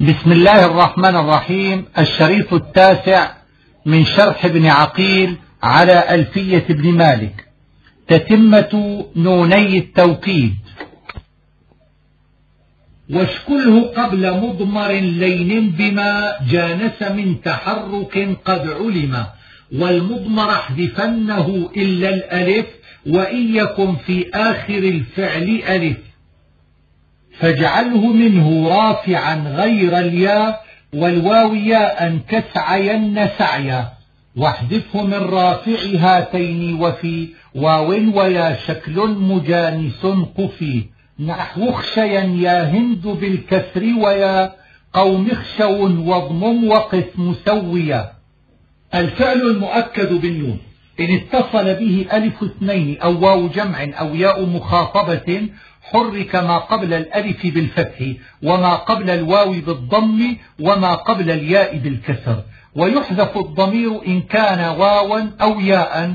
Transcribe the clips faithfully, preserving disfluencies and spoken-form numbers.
بسم الله الرحمن الرحيم. الشريط التاسع من شرح ابن عقيل على ألفية ابن مالك. تتمة نوني التوكيد. واشكله قبل مضمر لين بما جانس من تحرك قد علم، والمضمر احذفنه إلا الألف، وإن يكن في آخر الفعل ألف، فاجعله منه رافعا غير الياء، والواو ياء كسعين سعيا، واحذفه من رافع هاتين، وفي واو ويا شكل مجانس قفي، نحو اخشيا يا هند بالكسر، ويا قوم اخشوا واضمم وقف مسويا. الفعل المؤكد بالنون إن اتصل به ألف اثنين أو واو جمع أو ياء مخاطبة حرك ما قبل الألف بالفتح، وما قبل الواو بالضم، وما قبل الياء بالكسر، ويحذف الضمير إن كان واوا أو ياء،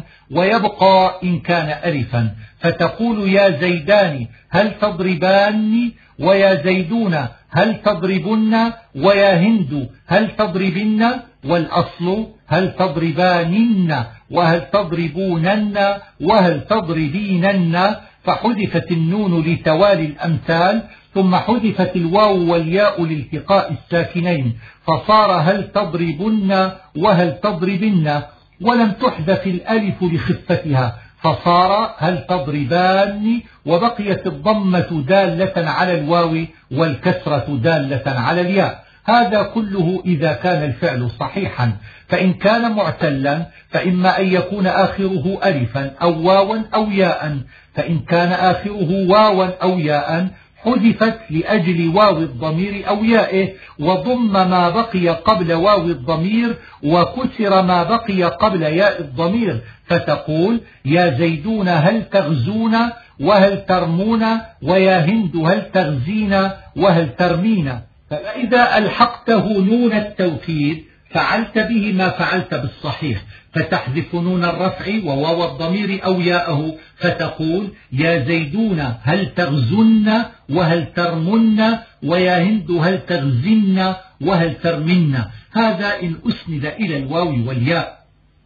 ويبقى إن كان ألفا، فتقول يا زيدان هل تضربان، ويا زيدون هل تضربن، ويا هند هل تضربن، والأصل هل تضربانن، وهل تضربونن، وهل تضربينن، فحذفت النون لتوالي الأمثال، ثم حذفت الواو والياء لالتقاء الساكنين، فصار هل تضربن وهل تضربن، ولم تحذف الألف لخفتها، فصار هل تضربان، وبقيت الضمة دالة على الواو والكسرة دالة على الياء. هذا كله إذا كان الفعل صحيحا، فإن كان معتلا فإما أن يكون آخره ألفا أو واوا أو ياء، فإن كان آخره واوا أو ياء حذفت لأجل واو الضمير أو يائه، وضم ما بقي قبل واو الضمير، وكسر ما بقي قبل ياء الضمير، فتقول يا زيدون هل تغزون وهل ترمون، ويا هند هل تغزين وهل ترمين. فإذا ألحقته نون التوكيد فعلت به ما فعلت بالصحيح، فتحذف نون الرفع وواو الضمير أو ياءه، فتقول يا زيدون هل تغزن وهل ترمن، ويا هند هل تغزن وهل ترمن. هذا إن أسند إلى الواو والياء،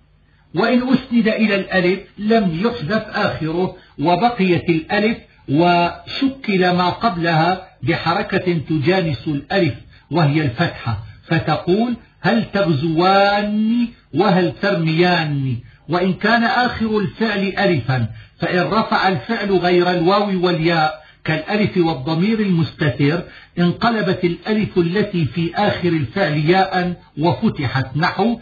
وإن أسند إلى الألف لم يحذف آخره، وبقيت الألف وشكل ما قبلها بحركة تجانس الألف وهي الفتحة، فتقول هل تغزوان وهل ترميان. وإن كان آخر الفعل ألفا، فإن رفع الفعل غير الواو والياء كالألف والضمير المستتر، انقلبت الألف التي في آخر الفعل ياء وفتحت، نحو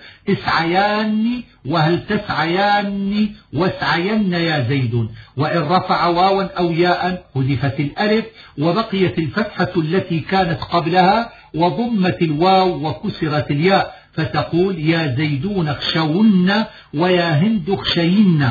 اسعيان وهل تسعيان واسعين يا زيد. وإن رفع واوا أو ياء حذفت الألف، وبقيت الفتحة التي كانت قبلها، وضمت الواو وكسرت الياء، فتقول يا زيدون اخشون ويا هند اخشين.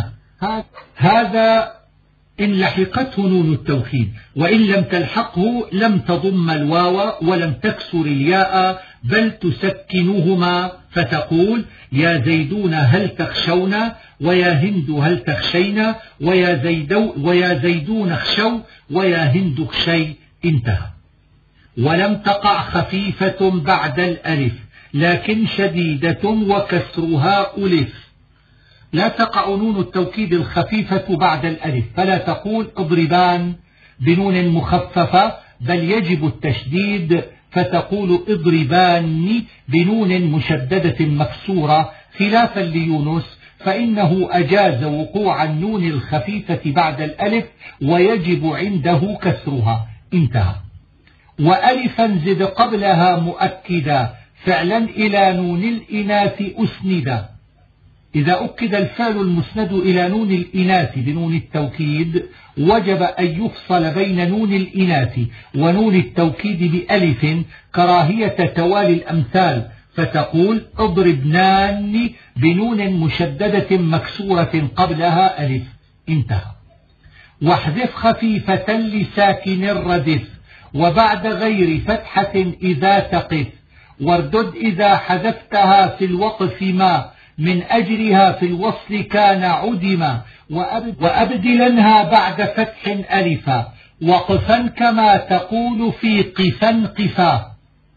هذا إن لحقته نون التوكيد، وإن لم تلحقه لم تضم الواو ولم تكسر الياء، بل تسكنهما، فتقول يا زيدون هل تخشون ويا هند هل تخشين، ويا, زيدو ويا زيدون اخشوا ويا هند اخشي. انتهى. ولم تقع خفيفة بعد الألف، لكن شديدة وكسرها ألف. لا تقع نون التوكيد الخفيفة بعد الألف، فلا تقول اضربان بنون مخففة، بل يجب التشديد، فتقول اضربان بنون مشددة مكسورة، خلافا ليونس فإنه أجاز وقوع النون الخفيفة بعد الألف، ويجب عنده كسرها. انتهى. وألفا زد قبلها مؤكدا، فعلا إلى نون الإناث أسندا. إذا أكد الفعل المسند إلى نون الإناث بنون التوكيد، وجب أن يفصل بين نون الإناث ونون التوكيد بألف، كراهية توالي الأمثال، فتقول اضربنان بنون مشددة مكسورة قبلها ألف. انتهى. واحذف خفيفة لساكن الردف، وبعد غير فتحة إذا تقف، واردد إذا حذفتها في الوقف ما من أجلها في الوصل كان عدما، وأبدلنها بعد فتح ألفا، وقفا كما تقول في قفا قفا.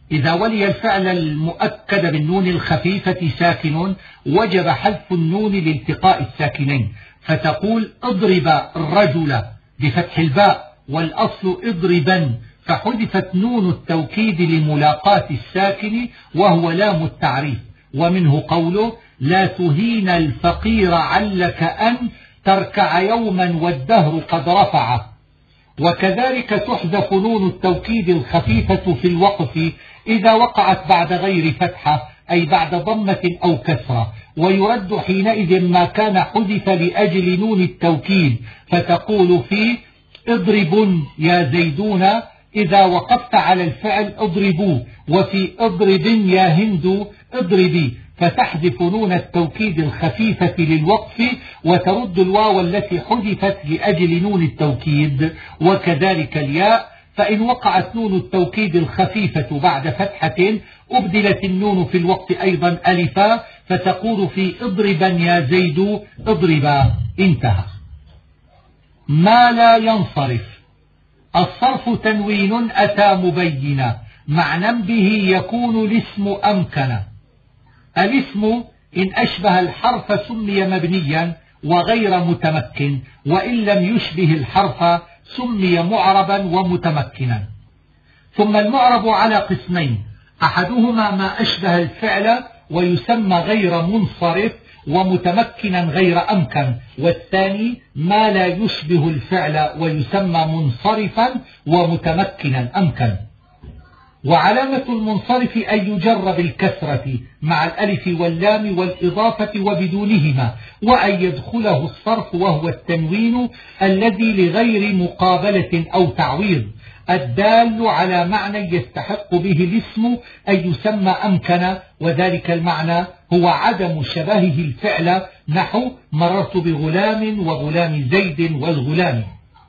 إذا ولي الفعل المؤكد بالنون الخفيفة ساكن وجب حذف النون لالتقاء الساكنين، فتقول اضرب الرجل بفتح الباء، والأصل اضربا، فحذفت نون التوكيد لملاقاة الساكن وهو لام التعريف. ومنه قوله لا تهين الفقير علك أن تركع يوما والدهر قد رفعه. وكذلك تحذف نون التوكيد الخفيفة في الوقف إذا وقعت بعد غير فتحة، أي بعد ضمة أو كسرة، ويرد حينئذ ما كان حذف لأجل نون التوكيد، فتقول في اضرب يا زيدون إذا وقفت على الفعل اضربوا، وفي اضرب يا هند اضربي، فتحذف نون التوكيد الخفيفة للوقف وترد الواو التي حذفت لأجل نون التوكيد. وكذلك الياء، فإن وقعت نون التوكيد الخفيفة بعد فتحة أبدلت النون في الوقت أيضا ألفا، فتقول في اضربا يا زيد اضربا. انتهى. ما لا ينصرف. الصرف تنوين أتى مبينا معنى به يكون الاسم أمكن. الاسم إن أشبه الحرف سمي مبنيا وغير متمكن، وإن لم يشبه الحرف سمي معربا ومتمكنا. ثم المعرب على قسمين، أحدهما ما أشبه الفعل ويسمى غير منصرف ومتمكنا غير أمكن، والثاني ما لا يشبه الفعل ويسمى منصرفا ومتمكنا أمكن. وعلامة المنصرف أن يجر بالكسرة مع الألف واللام والإضافة وبدونهما، وأن يدخله الصرف وهو التنوين الذي لغير مقابلة أو تعويض الدال على معنى يستحق به الاسم أن يسمى أمكن، وذلك المعنى هو عدم شبهه الفعل، نحو مررت بغلام وغلام زيد والغلام.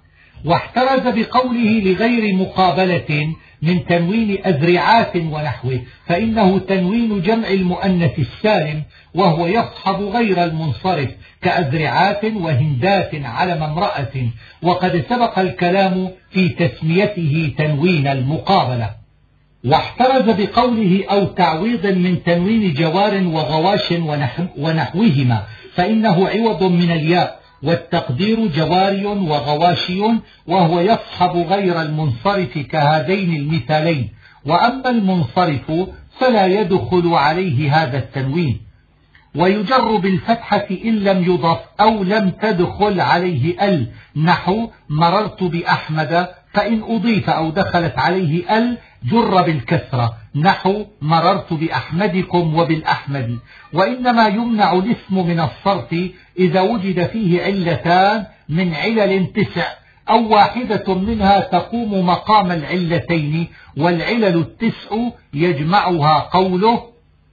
واحترز بقوله لغير مقابلة من تنوين أذرعات ونحوه، فإنه تنوين جمع المؤنث السالم وهو يصحب غير المنصرف كأذرعات وهندات علم امرأة، وقد سبق الكلام في تسميته تنوين المقابلة. واحترز بقوله أو تعويض من تنوين جوار وغواش ونحوهما، فإنه عوض من الياء، والتقدير جواري وغواشي، وهو يصحب غير المنصرف كهذين المثالين. وأما المنصرف فلا يدخل عليه هذا التنوين. ويجر بالفتحة إن لم يضف أو لم تدخل عليه ال، نحو مررت بأحمد، فإن أضيف أو دخلت عليه ال جر بالكسرة، نحو مررت بأحمدكم وبالأحمد. وإنما يمنع الاسم من الصرف إذا وجد فيه علتان من علل تسع، أو واحدة منها تقوم مقام العلتين، والعلل التسع يجمعها قوله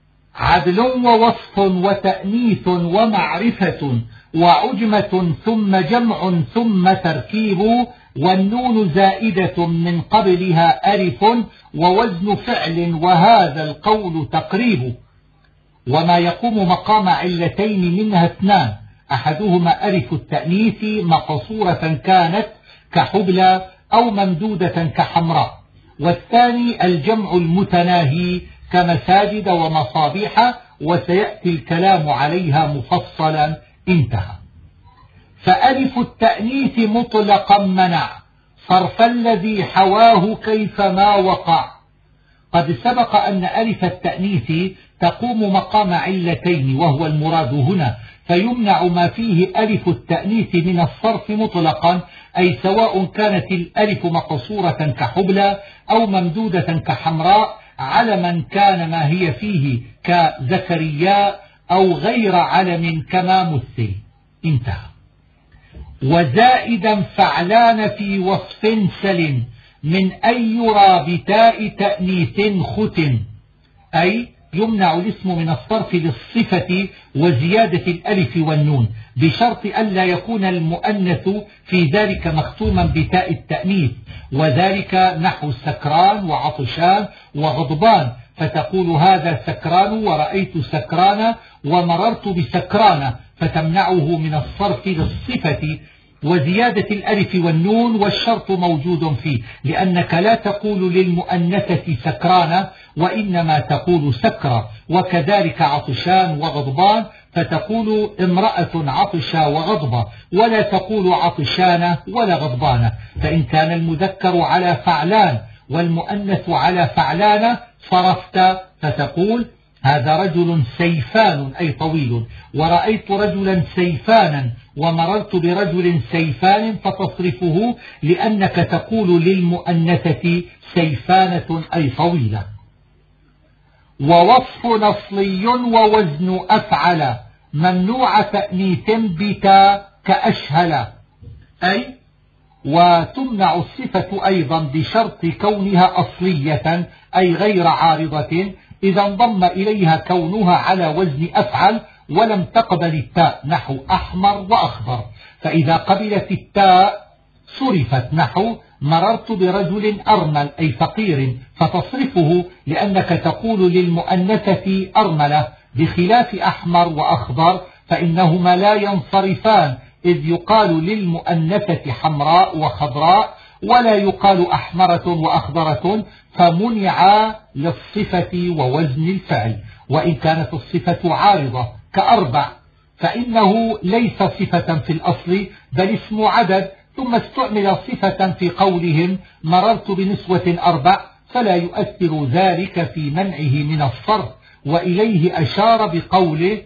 عدل ووصف وتأنيث ومعرفة وعجمة ثم جمع ثم تركيب، والنون زائدة من قبلها ألف ووزن فعل، وهذا القول تقريب. وما يقوم مقام علتين منها اثنان، أحدهما ألف التأنيث مقصورة كانت كحبلى أو ممدودة كحمراء، والثاني الجمع المتناهي كمساجد ومصابيح، وسيأتي الكلام عليها مفصلا. انتهى. فألف التأنيث مطلقا منع صرف الذي حواه كيفما وقع. قد سبق أن ألف التأنيث تقوم مقام علتين وهو المراد هنا، فيمنع ما فيه ألف التأنيث من الصرف مطلقا، أي سواء كانت الألف مقصورة كحبلى أو ممدودة كحمراء، علما كان ما هي فيه كزكريا أو غير علم كما مثل. انتهى. وزائدا فعلان في وصف سلم من أن يرى بتاء تأنيث ختم، أي يمنع الاسم من الصرف للصفة وزيادة الألف والنون، بشرط ألا يكون المؤنث في ذلك مختوما بتاء التأنيث، وذلك نحو سكران وعطشان وغضبان، فتقول هذا سكران ورأيت سكران ومررت بسكران، فتمنعه من الصرف للصفة وزيادة الألف والنون، والشرط موجود فيه، لأنك لا تقول للمؤنثة سكرانة وإنما تقول سكرة، وكذلك عطشان وغضبان، فتقول امرأة عطشة وغضبة، ولا تقول عطشانة ولا غضبانة. فإن كان المذكر على فعلان والمؤنث على فعلانة صرفت فتقول هذا رجل سيفان أي طويل، ورأيت رجلا سيفانا، ومررت برجل سيفان، فتصرفه لأنك تقول للمؤنثة سيفانة أي طويلة. ووصف نصلي ووزن أفعل ممنوع تأنيث بتا كأشهل، أي وتمنع الصفة أيضا بشرط كونها أصلية أي غير عارضة، إذا انضم إليها كونها على وزن أفعل ولم تقبل التاء، نحو أحمر وأخضر، فإذا قبلت التاء صرفت، نحو مررت برجل أرمل أي فقير، فتصرفه لأنك تقول للمؤنثة أرملة، بخلاف أحمر وأخضر فإنهما لا ينصرفان، إذ يقال للمؤنثة حمراء وخضراء ولا يقال أحمرة وأخضرة، فمنع للصفة ووزن الفعل. وإن كانت الصفة عارضة كأربع فإنه ليس صفة في الأصل بل اسم عدد، ثم استعمل صفة في قولهم مررت بنسوة أربع، فلا يؤثر ذلك في منعه من الصرف، وإليه أشار بقوله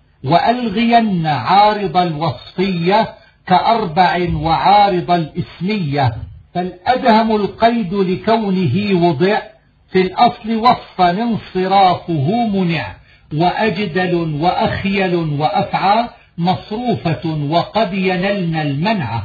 وألغين عارض الوصفية كأربع وعارض الإسمية، فالأدهم القيد لكونه وضع في الأصل وصفا انصرافه منع، وأجدل وأخيل وأفعى مصروفة وقد ينلن المنع،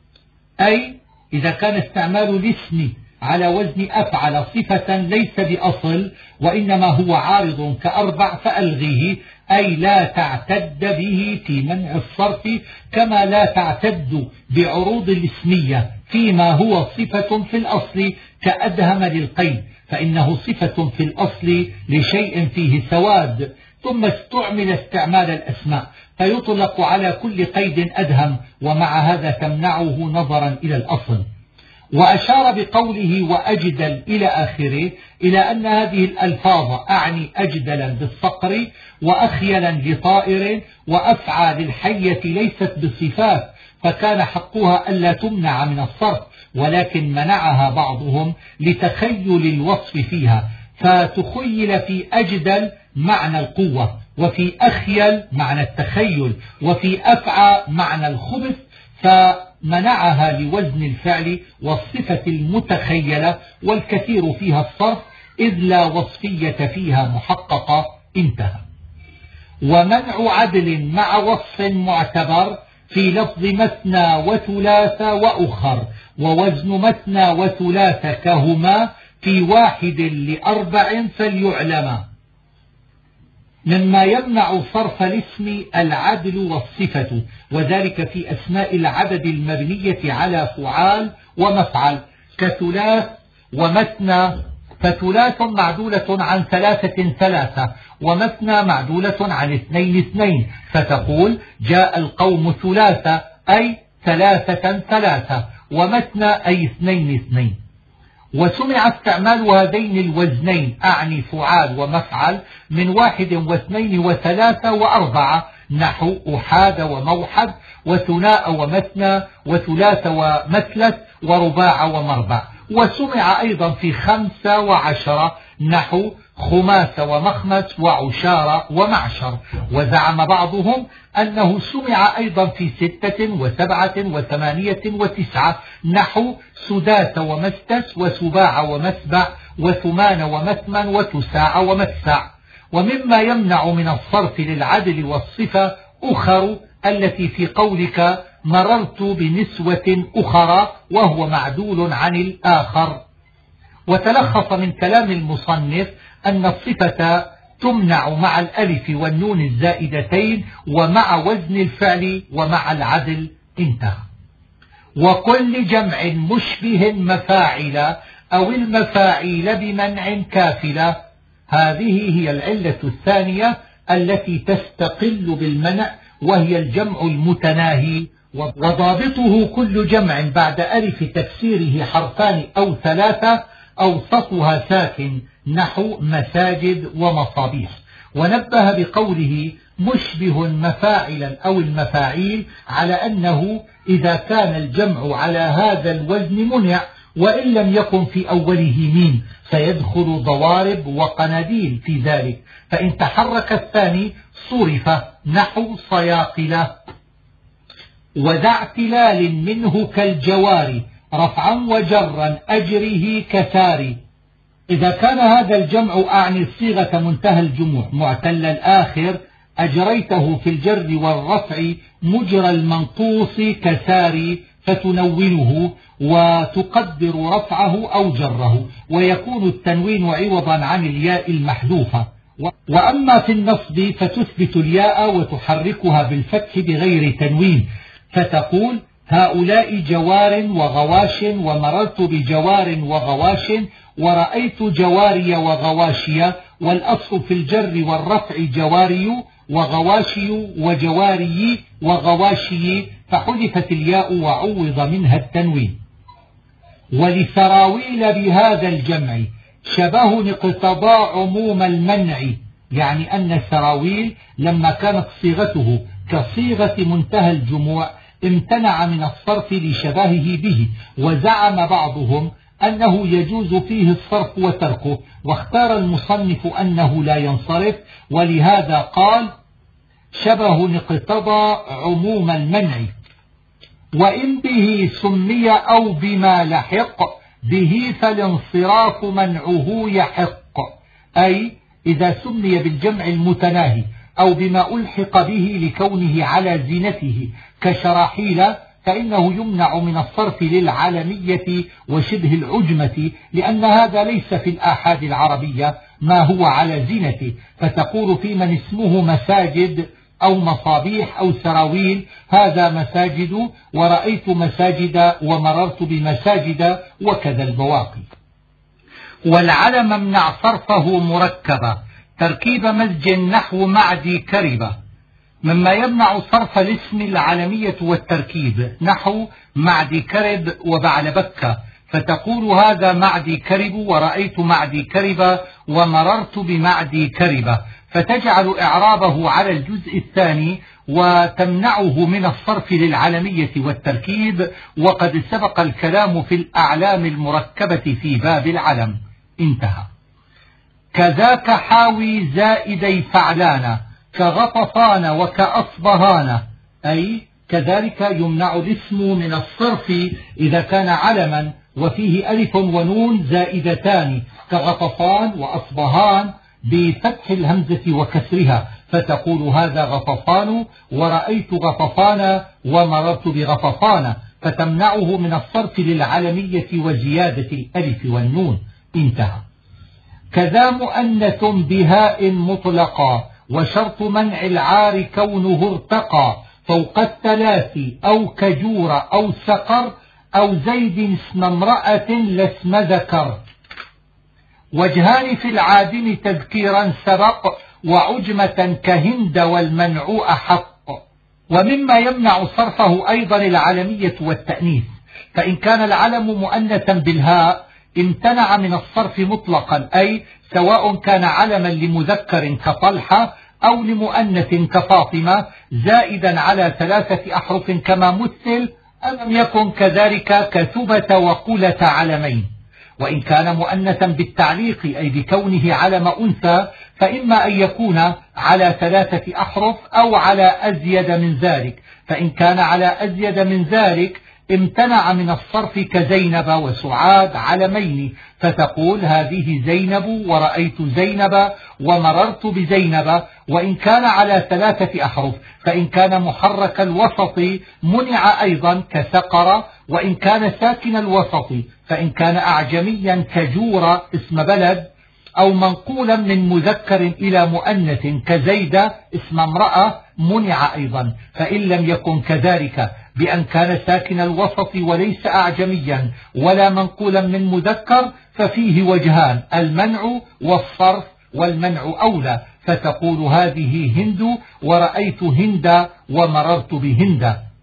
أي إذا كان استعمال الاسم على وزن أفعل صفة ليس بأصل وإنما هو عارض كأربع فألغيه، أي لا تعتد به في منع الصرف، كما لا تعتد بعروض الاسمية فيما هو صفة في الأصل كأدهم للقيد، فإنه صفة في الأصل لشيء فيه سواد، ثم استعمل استعمال الأسماء فيطلق على كل قيد أدهم، ومع هذا تمنعه نظرا إلى الأصل. وأشار بقوله وأجدل إلى آخره إلى أن هذه الألفاظ أعني أجدلا بالصقر وأخيلا لطائر وأفعى للحية ليست بصفات، فكان حقها ألا تمنع من الصرف، ولكن منعها بعضهم لتخيل الوصف فيها، فتخيل في أجدل معنى القوة، وفي أخيل معنى التخيل، وفي أفعى معنى الخبث، فمنعها لوزن الفعل والصفة المتخيلة، والكثير فيها الصرف إذ لا وصفية فيها محققة. انتهى. ومنع عدل مع وصف معتبر في لفظ مثنى وثلاث وأخر، ووزن مثنى وثلاث كهما في واحد لأربع فليعلم. مما يمنع صرف الاسم العدل والصفة، وذلك في أسماء العدد المبنية على فعال ومفعل كثلاث ومثنى، فثلاث معدولة عن ثلاثة ثلاثة، ومثنى معدولة عن اثنين اثنين، فتقول جاء القوم ثلاثة أي ثلاثة ثلاثة، ومثنى أي اثنين اثنين. وسمع استعمال هذين الوزنين أعني فعال ومفعل من واحد واثنين وثلاثة وأربعة، نحو أحاد وموحد، وثناء ومثنى، وثلاث ومثلث، ورباع ومربع. وسمع أيضا في خمسة وعشرة، نحو خماس ومخمس وعشار ومعشر. وزعم بعضهم أنه سمع أيضا في ستة وسبعة وثمانية وتسعة، نحو سداس ومستس وسباع ومسبع وثمان ومثمن وتساع ومتسع. ومما يمنع من الصرف للعدل والصفة أخر التي في قولك مررت بنسوة أخرى، وهو معدول عن الآخر. وتلخص من كلام المصنف أن الصفة تمنع مع الألف والنون الزائدتين ومع وزن الفعل ومع العدل. انتهى. وكل جمع مشبه مفاعل أو المفاعيل بمنع كافلة. هذه هي العلة الثانية التي تستقل بالمنع، وهي الجمع المتناهي وضابطه كل جمع بعد ألف تكسيره حرفان أو ثلاثة أوسطها ساكن نحو مساجد ومصابيح. ونبه بقوله مشبه مفاعلا أو المفاعيل على أنه إذا كان الجمع على هذا الوزن منع، وإن لم يكن في أوله ميم فيدخل ضوارب وقناديل في ذلك، فإن تحرك الثاني صرف نحو صياقلة. وذا اعتلال منه كالجوار رفعا وجرا أجره كسار. إذا كان هذا الجمع أعني صيغة منتهى الجموع معتل الآخر أجريته في الجر والرفع مجرى المنقوص كسار فتنونه وتقدر رفعه أو جره، ويكون التنوين عوضا عن الياء المحذوفة. وأما في النصب فتثبت الياء وتحركها بالفتح بغير تنوين، فتقول هؤلاء جوار وغواش ومررت بجوار وغواش ورأيت جواري وغواشي، والأصل في الجر والرفع جواري وغواشي وجواري وغواشي، فحذفت الياء وعوض منها التنوين. ولسراويل بهذا الجمع شبه اقتضى عموم المنع، يعني أن سراويل لما كانت صيغته كصيغة منتهى الجموع امتنع من الصرف لشبهه به، وزعم بعضهم أنه يجوز فيه الصرف وتركه، واختار المصنف أنه لا ينصرف، ولهذا قال شبه اقتضى عموم المنع. وإن به سمي أو بما لحق به فالانصراف منعه يحق، أي إذا سمي بالجمع المتناهي أو بما ألحق به لكونه على زينته كشراحيل فإنه يمنع من الصرف للعالمية وشبه العجمة، لأن هذا ليس في الآحاد العربية ما هو على زينته، فتقول في من اسمه مساجد أو مصابيح أو سراويل هذا مساجد ورأيت مساجد ومررت بمساجد، وكذا البواقي. والعلم امنع صرفه مركبا تركيب مزج نحو معدي كربة، مما يمنع صرف الاسم العلمية والتركيب نحو معدي كرب وبعلبكة، فتقول هذا معدي كرب ورأيت معدي كربة ومررت بمعدي كربة، فتجعل إعرابه على الجزء الثاني وتمنعه من الصرف للعلمية والتركيب، وقد سبق الكلام في الأعلام المركبة في باب العلم. انتهى. كذاك حاوي زائدي فعلانا كغطفان وكأصبهان، أي كذلك يمنع الاسم من الصرف إذا كان علما وفيه ألف ونون زائدتان كغطفان وأصبهان بفتح الهمزة وكسرها، فتقول هذا غطفان ورأيت غطفان ومررت بغطفان، فتمنعه من الصرف للعلمية وزيادة الألف والنون. انتهى. كذا مؤنث بهاء مطلقا وشرط منع العار كونه ارتقى فوق الثلاث أو كجور أو سقر أو زيد اسم امرأة لاسم ذكر. وجهان في العادم تذكيرا سبق وعجمة كهند والمنع أحق. ومما يمنع صرفه أيضا العلمية والتأنيث، فإن كان العلم مؤنثا بالهاء امتنع من الصرف مطلقا، أي سواء كان علما لمذكر كطلحة أو لمؤنث كفاطمة زائدا على ثلاثة أحرف كما مثل، ألم يكن كذلك كثبة وقلة علمين. وإن كان مؤنثا بالتعليق أي بكونه علم أنثى فإما أن يكون على ثلاثة أحرف أو على أزيد من ذلك، فإن كان على أزيد من ذلك امتنع من الصرف كزينب وسعاد علمين، فتقول هذه زينب ورأيت زينب ومررت بزينب. وإن كان على ثلاثة أحرف فإن كان محرك الوسط منع أيضا كسقر، وإن كان ساكن الوسط فإن كان أعجميا كجور اسم بلد، أو منقولا من مذكر إلى مؤنث كزيد اسم امرأة منع أيضا. فإن لم يكن كذلك بأن كان ساكن الوسط وليس أعجميا ولا منقولا من مذكر ففيه وجهان، المنع والصرف، والمنع أولى، فتقول هذه هند ورأيت هند ومررت بهند.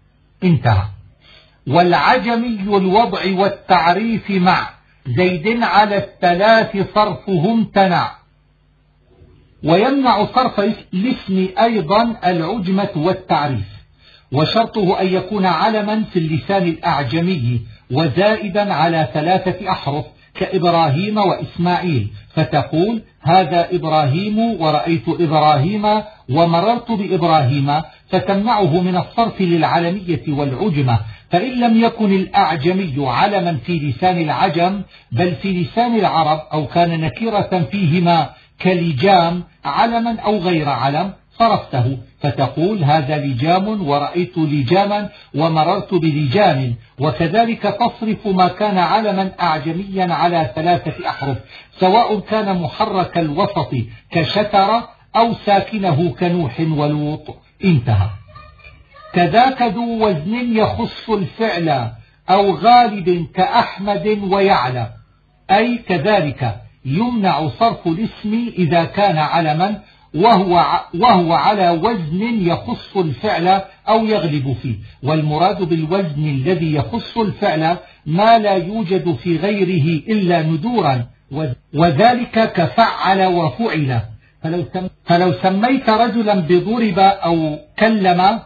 انتهى. والعجمي الوضع والتعريف مع زيد على الثلاث صرفه امتنع. ويمنع صرف الاسم أيضا العجمة والتعريف، وشرطه أن يكون علما في اللسان الأعجمي وزائدا على ثلاثة أحرف كإبراهيم وإسماعيل، فتقول هذا إبراهيم ورأيت إبراهيم ومررت بإبراهيم، فتمنعه من الصرف للعلمية والعجمة. فإن لم يكن الأعجمي علما في لسان العجم بل في لسان العرب أو كان نكرة فيهما كلجام علما أو غير علم صرفته، فتقول هذا لجام ورأيت لجاما ومررت بلجام. وكذلك تصرف ما كان علما أعجميا على ثلاثة أحرف سواء كان محرك الوسط كشتر أو ساكنه كنوح ولوط. انتهى. كذاك ذو وزن يخص الفعل أو غالب كأحمد ويعلى، أي كذلك يمنع صرف الاسم إذا كان علما وهو, وهو على وزن يخص الفعل أو يغلب فيه. والمراد بالوزن الذي يخص الفعل ما لا يوجد في غيره إلا ندورا، وذلك كفعل وفعل. فلو, سم فلو سميت رجلا بضرب أو كلم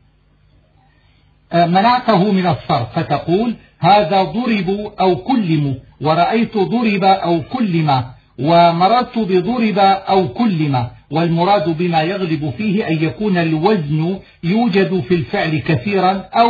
منعته من الصرف، فتقول هذا ضرب أو كلم، ورأيت ضرب أو كلم، ومررت بضرب أو كلم. والمراد بما يغلب فيه أن يكون الوزن يوجد في الفعل كثيرا أو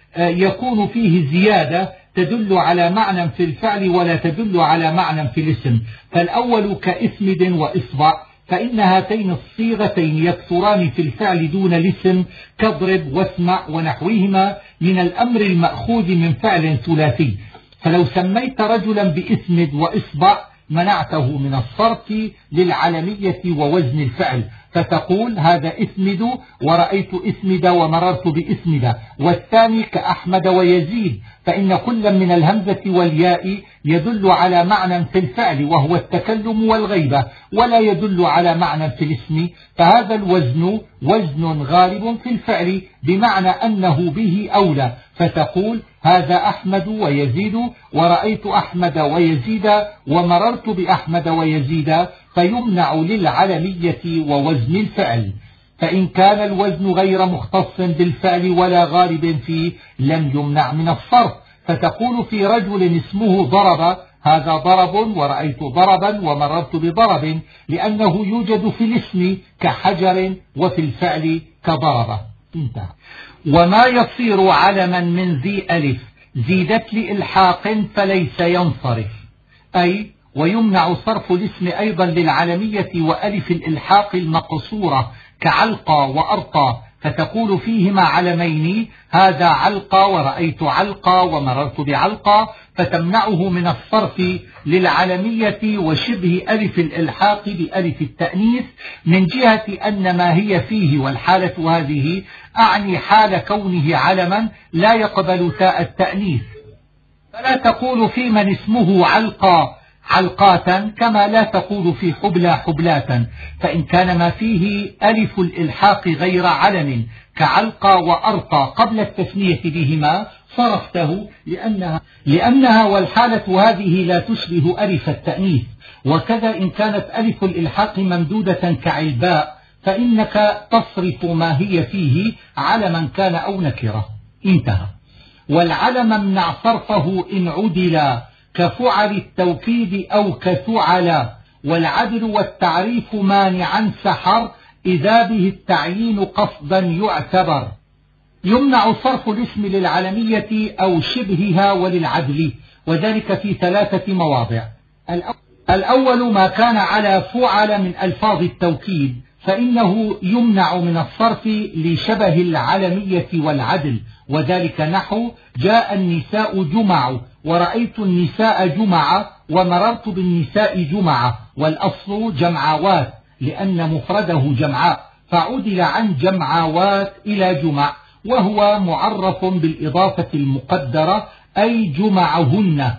يكون فيه زيادة تدل على معنى في الفعل ولا تدل على معنى في الاسم. فالأول كإسمد وإصبع، فإن هاتين الصيغتين يكثران في الفعل دون الاسم كاضرب واسمع ونحوهما من الأمر المأخوذ من فعل ثلاثي. فلو سميت رجلا بإسمد وإصبع منعته من الصرف للعلمية ووزن الفعل، فتقول هذا إسمد ورأيت إسمد ومررت بإسمد. والثاني كأحمد ويزيد، فإن كل من الهمزة والياء يدل على معنى في الفعل وهو التكلم والغيبة، ولا يدل على معنى في الاسم. فهذا الوزن وزن غالب في الفعل بمعنى أنه به أولى، فتقول هذا أحمد ويزيد ورأيت أحمد ويزيد ومررت بأحمد ويزيد، فيمنع للعلمية ووزن الفعل. فإن كان الوزن غير مختص بالفعل ولا غالب فيه لم يمنع من الصرف، فتقول في رجل اسمه ضرب هذا ضرب ورأيت ضربا ومررت بضرب، لأنه يوجد في الاسم كحجر وفي الفعل كضرب. انتهى. وما يصير علما من ذي ألف زيدت لإلحاق فليس ينصرف، أي ويمنع صرف الاسم أيضا للعلمية وألف الإلحاق المقصورة كعلقى وأرقى، فتقول فيهما علمين هذا علقى ورأيت علقى ومررت بعلقى، فتمنعه من الصرف للعلمية وشبه ألف الإلحاق بألف التأنيث من جهة أن ما هي فيه والحالة هذه أعني حال كونه علما لا يقبل تاء التأنيث. فلا تقول في من اسمه علقى علقاتا كما لا تقول في حبلى حبلاتا، فإن كان ما فيه ألف الإلحاق غير علم كعلقى وأرقى قبل التثنية بهما صرفته لأنها, لأنها والحالة هذه لا تشبه ألف التأنيث. وكذا إن كانت ألف الإلحاق ممدودة كعلباء فإنك تصرف ما هي فيه علما كان أو نكرة. انتهى. والعلم امنع صرفه إن عدلا كفعل التوكيد أو كثعلا، والعدل والتعريف مانعا سحر إذا به التعيين قصدا يعتبر. يمنع صرف الاسم للعلمية أو شبهها وللعدل، وذلك في ثلاثة مواضع. الأول ما كان على فعل من ألفاظ التوكيد فإنه يمنع من الصرف لشبه العلمية والعدل، وذلك نحو جاء النساء جمع ورأيت النساء جمع ومررت بالنساء جمع، والأصل جمعوات لأن مفرده جمعاء فعدل عن جمعوات إلى جمع، وهو معرف بالإضافة المقدرة أي جمعهن،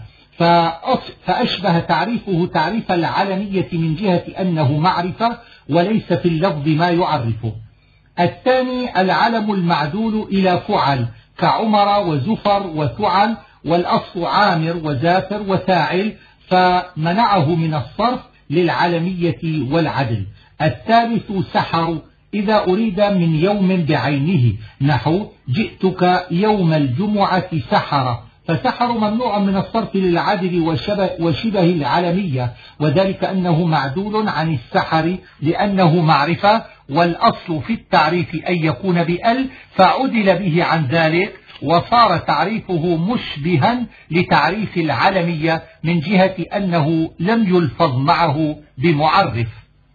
فأشبه تعريفه تعريف العلمية من جهة أنه معرفة وليس في اللفظ ما يعرفه. الثاني العلم المعدول إلى فعل كعمر وزفر وثعل، والأصل عامر وزافر وثاعل، فمنعه من الصرف للعلمية والعدل. الثالث سحر إذا أريد من يوم بعينه، نحو جئتك يوم الجمعة سحر، فسحر ممنوع من الصرف للعدل وشبه, وشبه العلمية، وذلك أنه معدول عن السحر لأنه معرفة، والأصل في التعريف أن يكون بأل، فعدل به عن ذلك وصار تعريفه مشبها لتعريف العلمية من جهة أنه لم يلفظ معه بمعرف.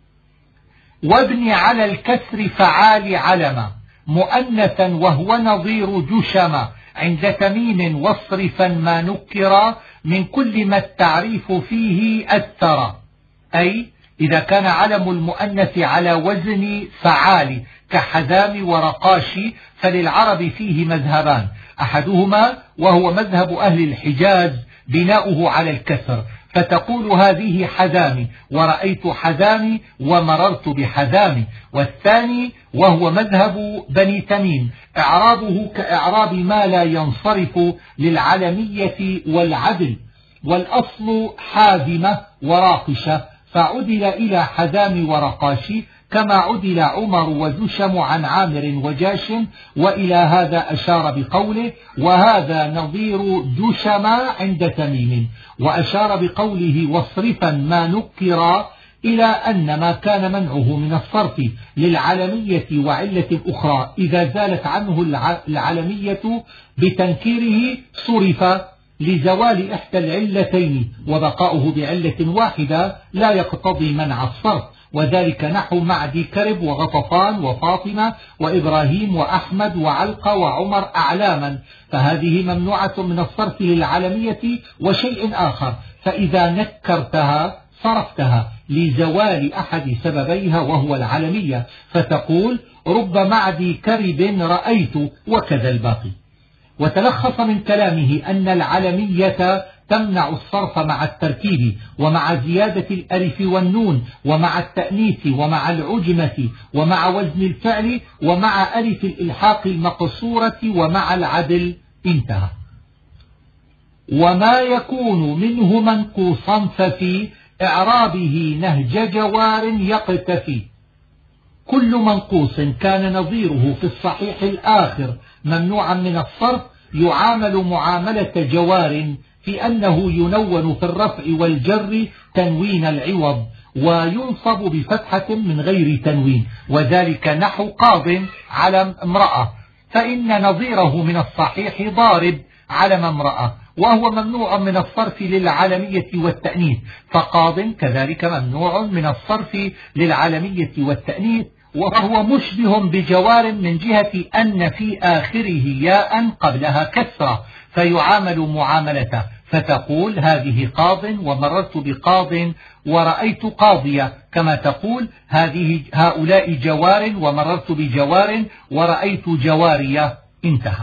وابن على الكسر فعال علما مؤنثا وهو نظير جشما عند تميم واصرفا ما نكرا من كل ما التعريف فيه أثر. أي إذا كان علم المؤنث على وزن فعال كحذام ورقاشي فللعرب فيه مذهبان، أحدهما وهو مذهب أهل الحجاز بناؤه على الكسر، فتقول هذه حذامي ورأيت حذامي ومررت بحذامي. والثاني وهو مذهب بني تميم إعرابه كإعراب ما لا ينصرف للعلمية والعدل، والأصل حاذمة وراقشة فعدل إلى حذام ورقاشي، كما عدل عمر وجشم عن عامر وجاش، وإلى هذا أشار بقوله وهذا نظير جشم عند تميم، وأشار بقوله واصرفا ما نكرا إلى أن ما كان منعه من الصرف للعلمية وعلة أخرى إذا زالت عنه العلمية بتنكيره صرف لزوال إحدى العلتين، وبقاؤه بعلة واحدة لا يقتضي منع الصرف، وذلك نحو معدي كرب وغطفان وفاطمة وإبراهيم وأحمد وعلقة وعمر أعلاما، فهذه ممنوعة من الصرف للعلمية وشيء آخر، فإذا نكرتها صرفتها لزوال أحد سببيها وهو العلمية، فتقول رب معدي كرب رأيت، وكذا الباقي. وتلخص من كلامه أن العلمية تمنع الصرف مع التركيب ومع زيادة الألف والنون ومع التأنيث ومع العجمة ومع وزن الفعل ومع ألف الإلحاق المقصورة ومع العدل. انتهى. وما يكون منه منقوصا ففي إعرابه نهج جوار يقتفي. كل منقوص كان نظيره في الصحيح الآخر ممنوعا من الصرف يعامل معاملة جوار في أنه ينون في الرفع والجر تنوين العوض وينصب بفتحة من غير تنوين، وذلك نحو قاض علم امرأة، فإن نظيره من الصحيح ضارب علم امرأة، وهو ممنوع من الصرف للعلمية والتأنيث، فقاض كذلك ممنوع من الصرف للعلمية والتأنيث، وهو مشبه بجوار من جهة أن في آخره ياء قبلها كسرة فيعامل معاملته، فتقول هذه قاض ومررت بقاض ورأيت قاضية، كما تقول هذه هؤلاء جوار ومررت بجوار ورأيت جوارية. انتهى.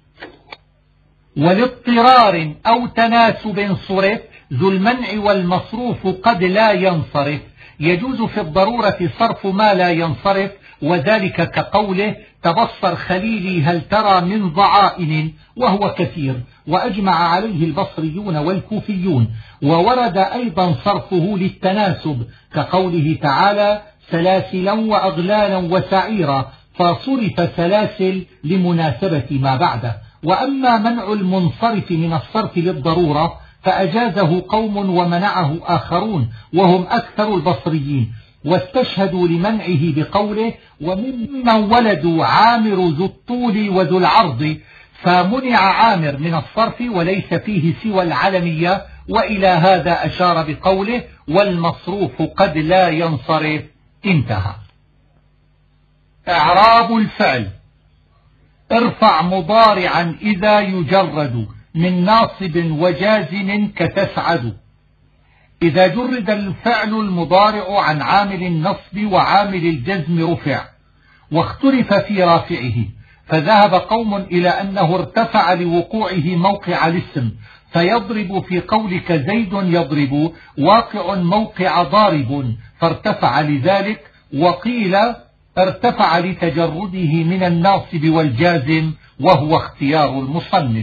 ولاضطرار أو تناسب صرف ذو المنع والمصروف قد لا ينصرف، يجوز في الضرورة صرف ما لا ينصرف، وذلك كقوله تبصر خليلي هل ترى من ضعائن، وهو كثير وأجمع عليه البصريون والكوفيون. وورد أيضا صرفه للتناسب كقوله تعالى سلاسلا وأغلالا وسعيرا، فصرف سلاسل لمناسبة ما بعده. وأما منع المنصرف من الصرف للضرورة فأجازه قوم ومنعه آخرون وهم أكثر البصريين، واستشهدوا لمنعه بقوله وممن ولدوا عامر ذو الطول وذو العرض، فمنع عامر من الصرف وليس فيه سوى العلمية، وإلى هذا أشار بقوله والمصروف قد لا ينصرف. انتهى. إعراب الفعل. ارفع مضارعا إذا يجرد من ناصب وجازم كتسعد. إذا جرد الفعل المضارع عن عامل النصب وعامل الجزم رفع، واختلف في رافعه، فذهب قوم إلى أنه ارتفع لوقوعه موقع الاسم، فيضرب في قولك زيد يضرب واقع موقع ضارب فارتفع لذلك. وقيل ارتفع لتجرده من الناصب والجازم وهو اختيار المصنف.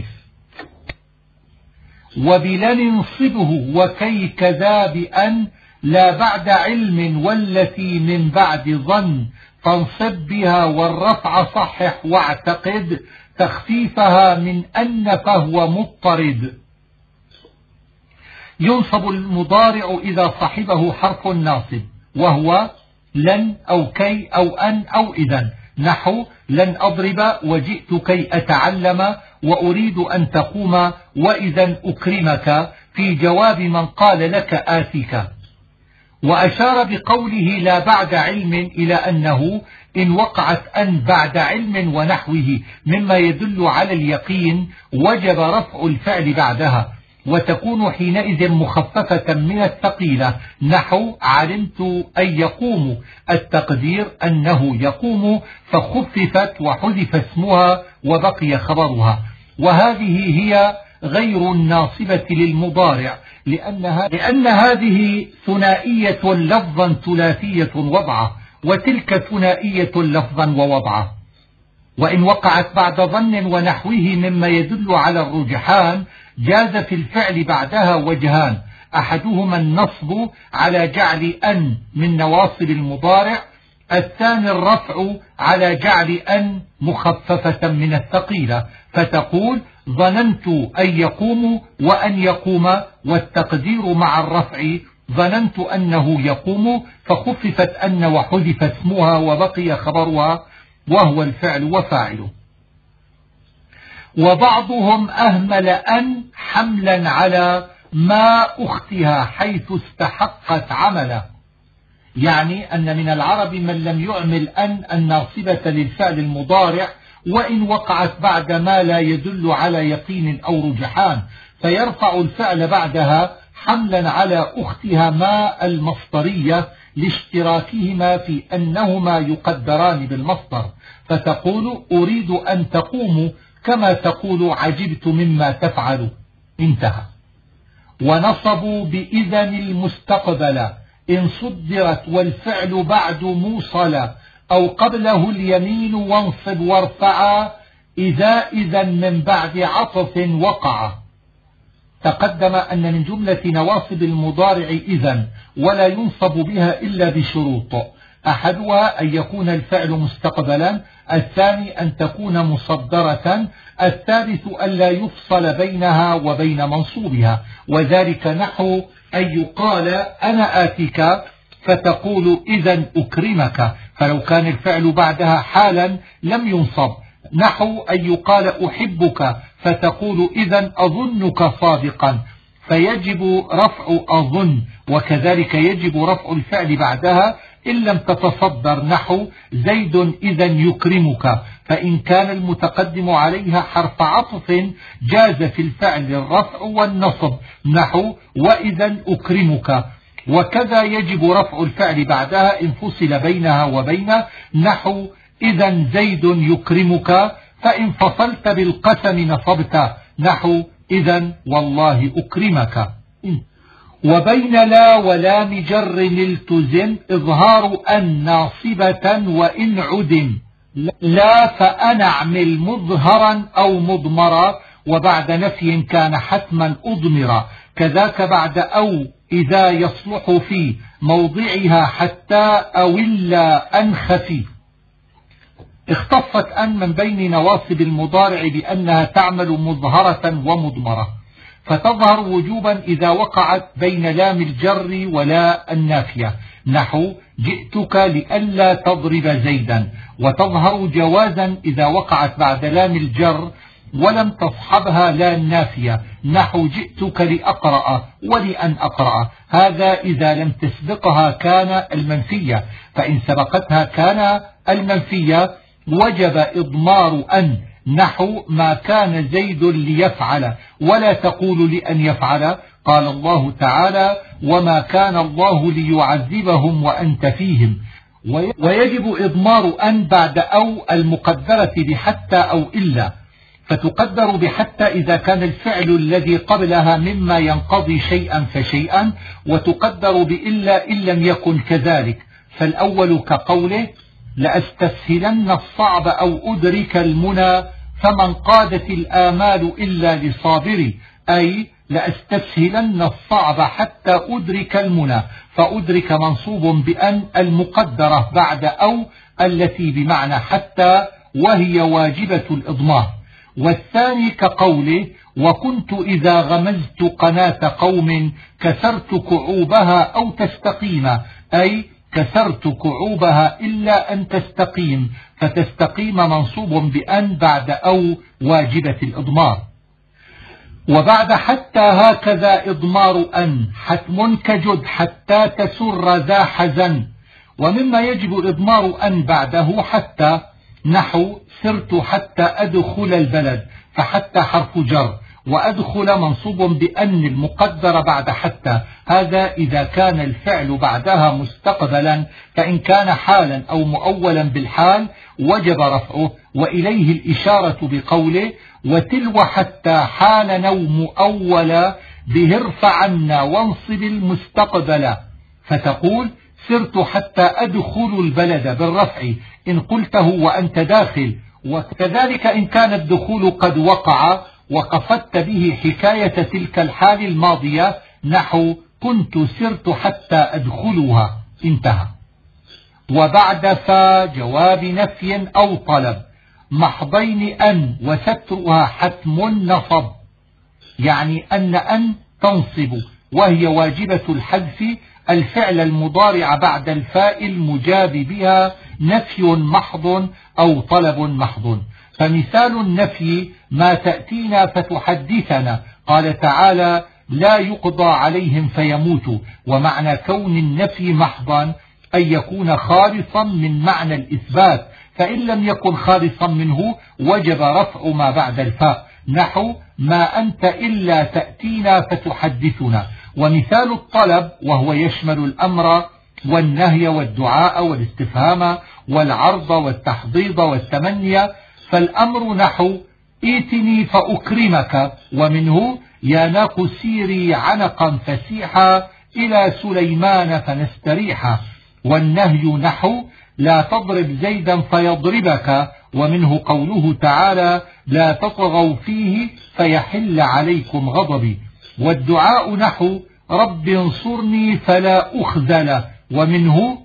وبلننصبه وكي كذا بأن لا بعد علم والتي من بعد ظن فانصب بها والرفع صحح واعتقد تخفيفها من أن فهو مضطرد. ينصب المضارع إذا صحبه حرف ناصب وهو لن أو كي أو أن أو إذن، نحو لن أضرب وجئت كي أتعلم وأريد أن تقوم وإذن أكرمك في جواب من قال لك آتيك. وأشار بقوله لا بعد علم إلى أنه إن وقعت أن بعد علم ونحوه مما يدل على اليقين وجب رفع الفعل بعدها، وتكون حينئذ مخففة من الثقيلة، نحو علمت أن يقوم، التقدير أنه يقوم فخففت وحذف اسمها وبقي خبرها. وهذه هي غير الناصبة للمضارع لأنها لأن هذه ثنائية لفظا ثلاثية وضعة، وتلك ثنائية لفظا ووضعة. وإن وقعت بعد ظن ونحوه مما يدل على الرجحان جاز في الفعل بعدها وجهان، أحدهما النصب على جعل أن من نواصب المضارع، الثاني الرفع على جعل أن مخففة من الثقيلة، فتقول ظننت أن يقوم وأن يقوم، والتقدير مع الرفع ظننت أنه يقوم فخففت أن وحذف اسمها وبقي خبرها وهو الفعل وفاعله. وبعضهم أهمل أن حملا على ما أختها حيث استحقت عمله، يعني أن من العرب من لم يعمل أن الناصبة للفعل المضارع وإن وقعت بعد ما لا يدل على يقين أو رجحان، فيرفع الفعل بعدها حملا على أختها ما المصدرية لاشتراكهما في أنهما يقدران بالمصدر، فتقول أريد أن تقوموا كما تقول عجبت مما تفعل، انتهى. ونصبوا بإذن المستقبل إن صدرت والفعل بعد موصل أو قبله اليمين وانصب وارفعا إذا إذن من بعد عطف وقع. تقدم أن من جملة نواصب المضارع إذن ولا ينصب بها إلا بشروط، أحدها أن يكون الفعل مستقبلا، الثاني أن تكون مصدرة، الثالث أن لا يفصل بينها وبين منصوبها، وذلك نحو أن يقال أنا آتيك فتقول إذن أكرمك، فلو كان الفعل بعدها حالا لم ينصب، نحو أن يقال أحبك فتقول إذن أظنك صادقا، فيجب رفع أظن، وكذلك يجب رفع الفعل بعدها إن لم تتصدر، نحو زيد إذن يكرمك، فإن كان المتقدم عليها حرف عطف جاز في الفعل الرفع والنصب، نحو وإذن أكرمك. وكذا يجب رفع الفعل بعدها إن فصل بينها وبين، نحو إذن زيد يكرمك، فإن فصلت بالقسم نصبت، نحو إذن والله أكرمك. وبين لا ولام جر التزم إظهار أن ناصبة وإن عدم، لا فأنا اعمل مظهرا أو مضمرا، وبعد نفي كان حتما أضمرا، كذاك بعد أو إذا يصلح في موضعها حتى أو إلا أن خفي. اختصت أن من بين نواصب المضارع بأنها تعمل مظهرة ومضمرة، فتظهر وجوبا إذا وقعت بين لام الجر ولا النافية، نحو جئتك لئلا تضرب زيدا، وتظهر جوازا إذا وقعت بعد لام الجر ولم تصحبها لا النافية، نحو جئتك لأقرأ ولأن أقرأ، هذا إذا لم تسبقها كان المنفية، فإن سبقتها كان المنفية وجب إضمار أن، نحو ما كان زيد ليفعل، ولا تقول لأن يفعل، قال الله تعالى وما كان الله ليعذبهم وأنت فيهم. ويجب إضمار أن بعد أو المقدرة بحتى أو إلا، فتقدر بحتى إذا كان الفعل الذي قبلها مما ينقضي شيئا فشيئا، وتقدر بإلا إن لم يكن كذلك، فالأول كقوله لأستسهلن الصعب أو أدرك المنى فمن قادت الآمال إلا لصابري، أي لأستسهلن الصعب حتى أدرك المنى، فأدرك منصوب بأن المقدرة بعد أو التي بمعنى حتى وهي واجبة الإضمار. والثاني كقوله وكنت إذا غمزت قناة قوم كسرت كعوبها أو تستقيم، أي كسرت كعوبها إلا أن تستقيم، فتستقيم منصوب بأن بعد أو واجبة الإضمار. وبعد حتى هكذا إضمار أن حتم كجد حتى تسر ذا حزن. ومما يجب إضمار أن بعده حتى نحو سرت حتى أدخل البلد، فحتى حرف جر، وأدخل منصوب بأن المقدر بعد حتى، هذا إذا كان الفعل بعدها مستقبلا، فإن كان حالا أو مؤولا بالحال وجب رفعه. وإليه الإشارة بقوله وتلو حتى حال نوم أولا به ارفعنا وانصب المستقبل، فتقول سرت حتى أدخل البلد بالرفع إن قلته وأنت داخل. وكذلك إن كان الدخول قد وقع وقصدت به حكاية تلك الحال الماضية نحو كنت سرت حتى أدخلها، انتهى. وبعد فا جواب نفي أو طلب محضين أن وسترها حتم نصب، يعني أن أن تنصب وهي واجبة الحذف الفعل المضارع بعد الفاء المجاب بها نفي محض أو طلب محض. فمثال النفي ما تأتينا فتحدثنا، قال تعالى لا يقضى عليهم فيموتوا. ومعنى كون النفي محضا أن يكون خالصا من معنى الإثبات، فإن لم يكن خالصا منه وجب رفع ما بعد الفاء نحو ما أنت إلا تأتينا فتحدثنا. ومثال الطلب وهو يشمل الأمر والنهي والدعاء والاستفهام والعرض والتحضيض والتمني، فالأمر نحو ائتني فأكرمك، ومنه يا ناق سيري عنقا فسيحا إلى سليمان فنستريحا. والنهي نحو لا تضرب زيدا فيضربك، ومنه قوله تعالى لا تطغوا فيه فيحل عليكم غضبي. والدعاء نحو رب انصرني فلا أخذل، ومنه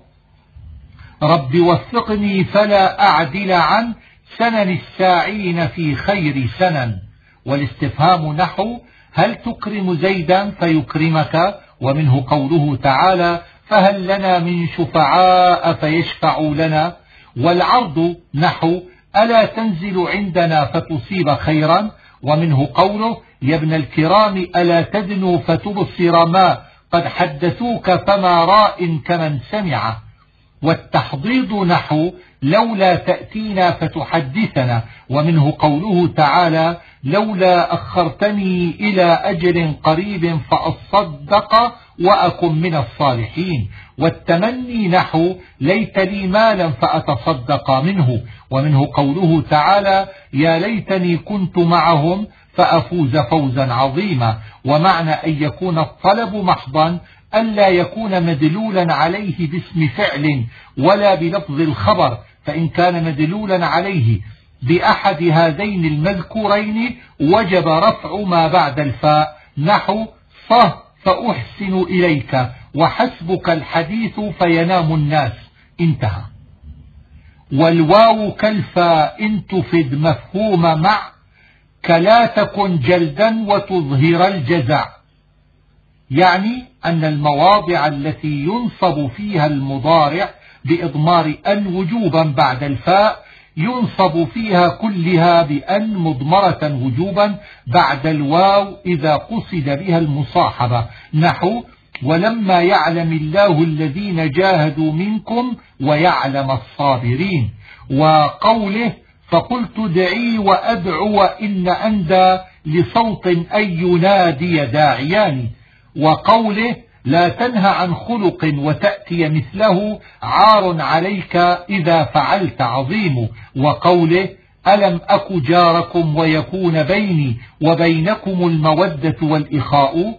رب وفقني فلا أعدل عن سنن الساعين في خير سنن. والاستفهام نحو هل تكرم زيدا فيكرمك، ومنه قوله تعالى فهل لنا من شفعاء فيشفعوا لنا. والعرض نحو ألا تنزل عندنا فتصيب خيرا، ومنه قوله يا ابن الكرام ألا تدنوا فتبصر ما قد حدثوك فما راء كمن سمع. والتحضيض نحو لولا تأتينا فتحدثنا، ومنه قوله تعالى لولا أخرتني إلى أجل قريب فأصدق وأكن من الصالحين. والتمني نحو ليت لي مالا فأتصدق منه، ومنه قوله تعالى يا ليتني كنت معهم فأفوز فوزا عظيما. ومعنى أن يكون الطلب محضا ألا يكون مدلولا عليه باسم فعل ولا بلفظ الخبر، فإن كان مدلولا عليه بأحد هذين المذكورين وجب رفع ما بعد الفاء نحو صه فأحسن إليك وحسبك الحديث فينام الناس، انتهى. والواو كالفاء إن تفد مفهوم مع كلا تكن جلدا وتظهر الجزع، يعني أن المواضع التي ينصب فيها المضارع بإضمار أن وجوبا بعد الفاء ينصب فيها كلها بأن مضمرة وجوبا بعد الواو إذا قصد بها المصاحبة نحو ولما يعلم الله الذين جاهدوا منكم ويعلم الصابرين. وقوله فقلت دعي وأدعو إن أندى لصوت أن ينادي داعيان. وقوله لا تنهى عن خلق وتأتي مثله عار عليك إذا فعلت عظيم. وقوله ألم أك جاركم ويكون بيني وبينكم المودة والإخاء.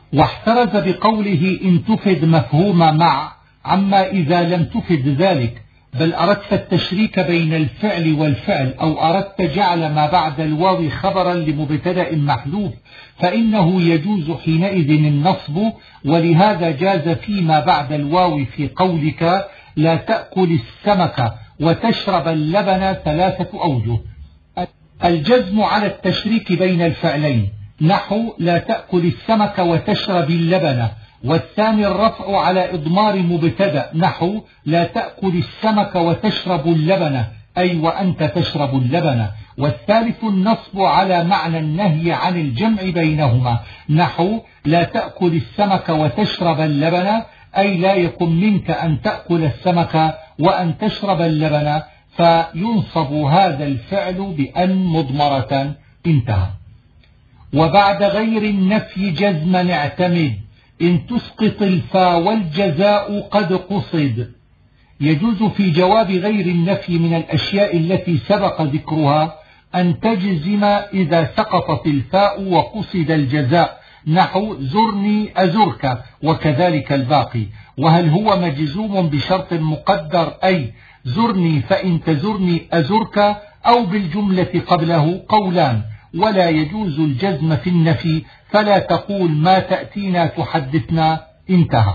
واحترز بقوله إن تفد مفهوم مع عما إذا لم تفد ذلك، بل أردت التشريك بين الفعل والفعل أو أردت جعل ما بعد الواو خبرا لمبتدأ محذوف فإنه يجوز حينئذ النصب، ولهذا جاز فيما بعد الواو في قولك لا تأكل السمك وتشرب اللبن ثلاثة أوجه. الجزم على التشريك بين الفعلين نحو لا تأكل السمك وتشرب اللبن، والثاني الرفع على إضمار مبتدأ نحو لا تأكل السمك وتشرب اللبن أي وأنت تشرب اللبن، والثالث النصب على معنى النهي عن الجمع بينهما نحو لا تأكل السمك وتشرب اللبن أي لا يكن منك أن تأكل السمك وأن تشرب اللبن، فينصب هذا الفعل بأن مضمرة. انتهى. وبعد غير النفي جزما اعتمد إن تسقط الفاء والجزاء قد قصد. يجوز في جواب غير النفي من الأشياء التي سبق ذكرها أن تجزم إذا سقطت الفاء وقصد الجزاء نحو زرني أزرك، وكذلك الباقي. وهل هو مجزوم بشرط مقدر أي زرني فإن تزرني أزرك أو بالجملة قبله؟ قولان، ولا يجوز الجزم في النفي فلا تقول ما تأتينا تحدثنا. انتهى.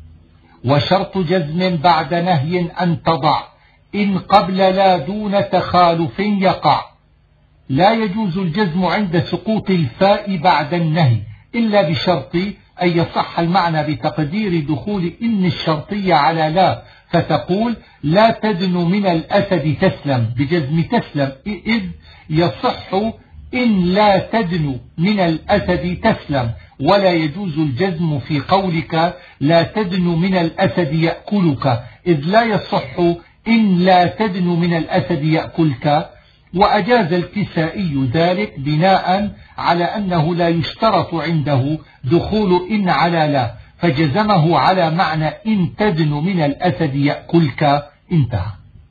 وشرط جزم بعد نهي أن تضع إن قبل لا دون تخالف يقع. لا يجوز الجزم عند سقوط الفاء بعد النهي إلا بشرط أن يصح المعنى بتقدير دخول إن الشرطية على لا، فتقول لا تدن من الأسد تسلم بجزم تسلم، إذ يصح إن لا تدن من الأسد تسلم. ولا يجوز الجزم في قولك لا تدن من الأسد يأكلك، إذ لا يصح إن لا تدن من الأسد يأكلك. وأجاز الكسائي ذلك بناء على أنه لا يشترط عنده دخول إن على لا، فجزمه على معنى إن تدن من الأسد يأكلك. انتهى.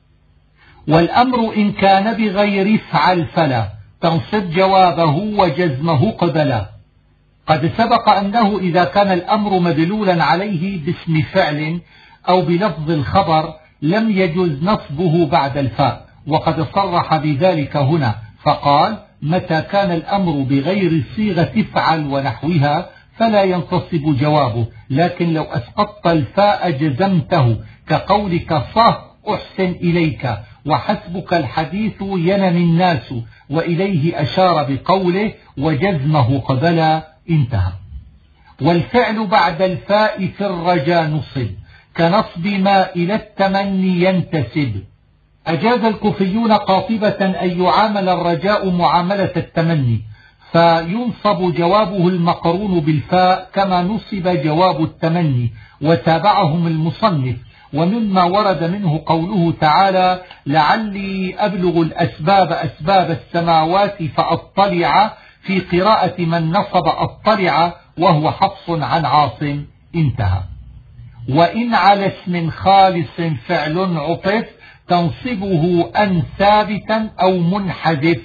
والأمر إن كان بغير افعل فلا تنصب جوابه وجزمه قبلا. قد سبق أنه إذا كان الأمر مدلولا عليه باسم فعل أو بلفظ الخبر لم يجوز نصبه بعد الفاء، وقد صرح بذلك هنا فقال متى كان الأمر بغير صيغة افعل ونحوها فلا ينتصب جوابه، لكن لو أسقطت الفاء جزمته كقولك صه أحسن إليك وحسبك الحديث ينم الناس، وإليه أشار بقوله وجزمه قبلا. انتهى. والفعل بعد الفاء في الرجاء نصب كنصب ما إلى التمني ينتسب. أجاز الكوفيون قاطبة أن يعامل الرجاء معاملة التمني، فينصب جوابه المقرون بالفاء كما نصب جواب التمني، وتابعهم المصنف. ومما ورد منه قوله تعالى لعلي أبلغ الأسباب أسباب السماوات فأطلع، في قراءة من نصب أطلع وهو حفص عن عاصم. انتهى. وإن على اسم خالص فعل عطف تنصبه أن ثابتا أو منحذف.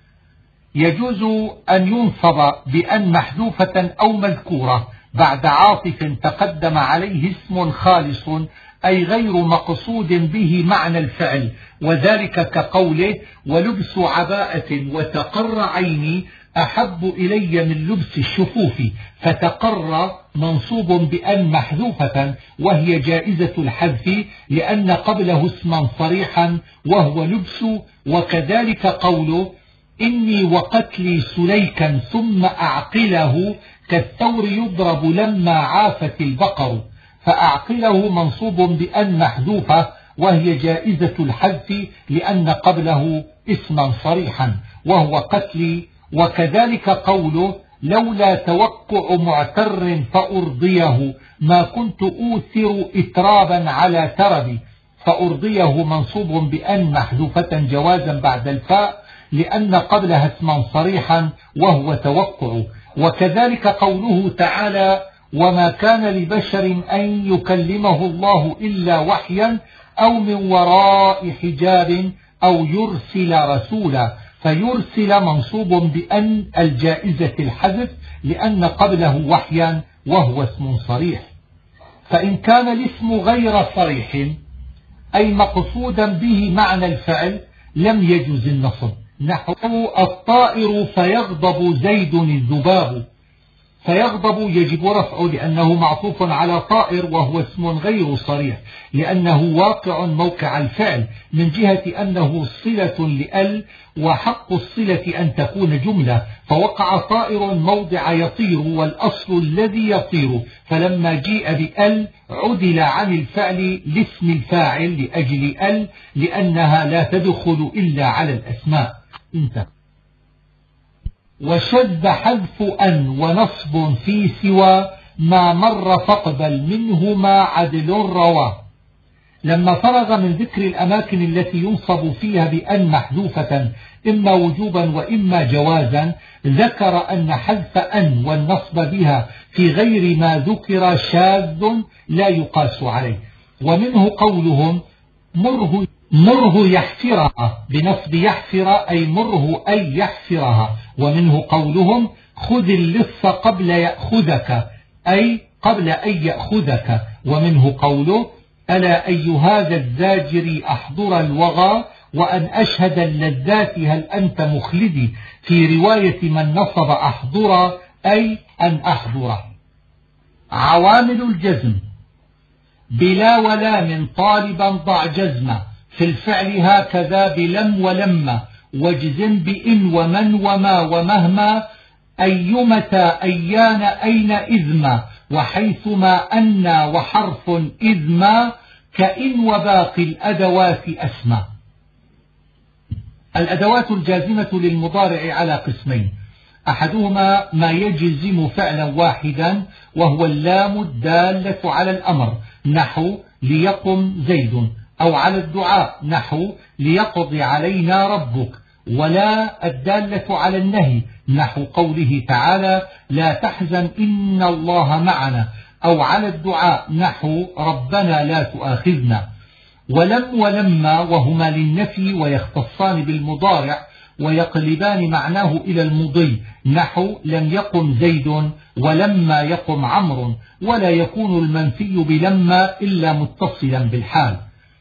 يجوز أن ينصب بأن محذوفة أو مذكورة بعد عاطف تقدم عليه اسم خالص أي غير مقصود به معنى الفعل، وذلك كقوله ولبس عباءة وتقر عيني أحب إلي من لبس الشفوف، فتقر منصوب بأن محذوفة وهي جائزة الحذف لأن قبله اسما صريحا وهو لبس. وكذلك قوله إني وقتلي سليكا ثم أعقله كالثور يضرب لما عافت البقر، فأعقله منصوب بأن محذوفة وهي جائزة الحذف لأن قبله اسما صريحا وهو قتلي. وكذلك قوله لولا توقع معتر فأرضيه ما كنت أوثر إترابا على تربي، فأرضيه منصوب بأن محذوفة جوازا بعد الفاء لأن قبلها اسما صريحا وهو توقع. وكذلك قوله تعالى وما كان لبشر أن يكلمه الله إلا وحيا أو من وراء حجاب أو يرسل رسولا، فيرسل منصوب بأن الجائزة الحذف لأن قبله وحيا وهو اسم صريح. فإن كان الاسم غير صريح أي مقصودا به معنى الفعل لم يجوز النصب. نحو الطائر فيغضب زيد الذباب، فيغضب يجب رفعه لأنه معطوف على طائر وهو اسم غير صريح لأنه واقع موقع الفعل من جهة أنه صلة لأل، وحق الصلة أن تكون جملة، فوقع طائر موضع يطير والأصل الذي يطير، فلما جيء بأل عدل عن الفعل لاسم الفاعل لأجل أل لأنها لا تدخل إلا على الأسماء. انتهى. وشذ حذف أن ونصب في سوى ما مر فاقبل منهما عدل رواه. لما فرغ من ذكر الأماكن التي ينصب فيها بأن محذوفة إما وجوبا وإما جوازا، ذكر أن حذف أن والنصب بها في غير ما ذكر شاذ لا يقاس عليه. ومنه قولهم مره مره يحفرها بنصب يحفر أي مره أي يحفرها. ومنه قولهم خذ اللص قبل يأخذك أي قبل أن يأخذك. ومنه قوله ألا أي هذا الزاجر أحضر الوغى وأن أشهد اللذات هل أنت مخلدي، في رواية من نصب أحضر أي أن أحضر. عوامل الجزم بلا ولا من طالبا ضع جزمة، في الفعل هكذا بلم ولما، واجزم بإن ومن وما ومهما، أيمتى أيان أين إذما، وحيثما أنا وحرف إذما، كإن وباقي الأدوات أسمى. الأدوات الجازمة للمضارع على قسمين، أحدهما ما يجزم فعلا واحدا وهو اللام الدالة على الأمر نحو ليقم زيد، أو على الدعاء نحو ليقضي علينا ربك، ولا الدالة على النهي نحو قوله تعالى لا تحزن إن الله معنا، أو على الدعاء نحو ربنا لا تؤاخذنا. ولم ولما وهما للنفي ويختصان بالمضارع ويقلبان معناه إلى المضي نحو لم يقم زيد ولما يقم عمرو، ولا يكون المنفي بلما إلا متصلا بالحال.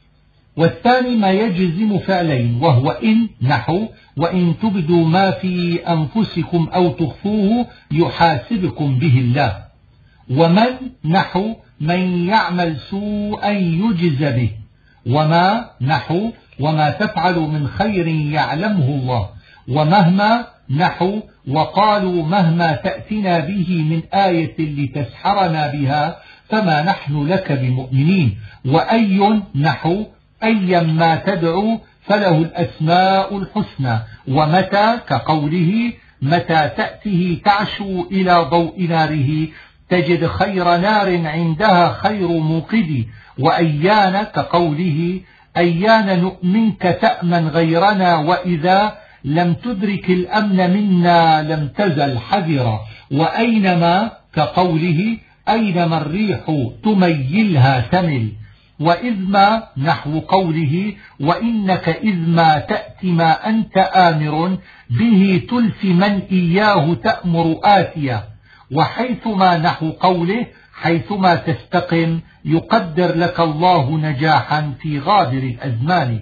والثاني ما يجزم فعلين وهو إن نحو وإن تبدوا ما في أنفسكم أو تخفوه يحاسبكم به الله. ومن نحو من يعمل سوءا يجز به. وما نحو وما تفعل من خير يعلمه الله. ومهما نحو وقالوا مهما تأتنا به من آية لتسحرنا بها فما نحن لك بمؤمنين. وأي نحو أيا ما تدعو فله الأسماء الحسنى. ومتى كقوله متى تأته تعشو إلى ضوء ناره تجد خير نار عندها خير موقد. وأيان كقوله أيان نؤمنك تأمن غيرنا وإذا لم تدرك الأمن منا لم تزل حذرا. وأينما كقوله أينما الريح تميلها تمل. وإذما نحو قوله وإنك إذما تأتي ما أنت آمر به تلف من إياه تأمر آتيا. وحيثما نحو قوله حيثما تستقم يقدر لك الله نجاحا في غابر الأزمان.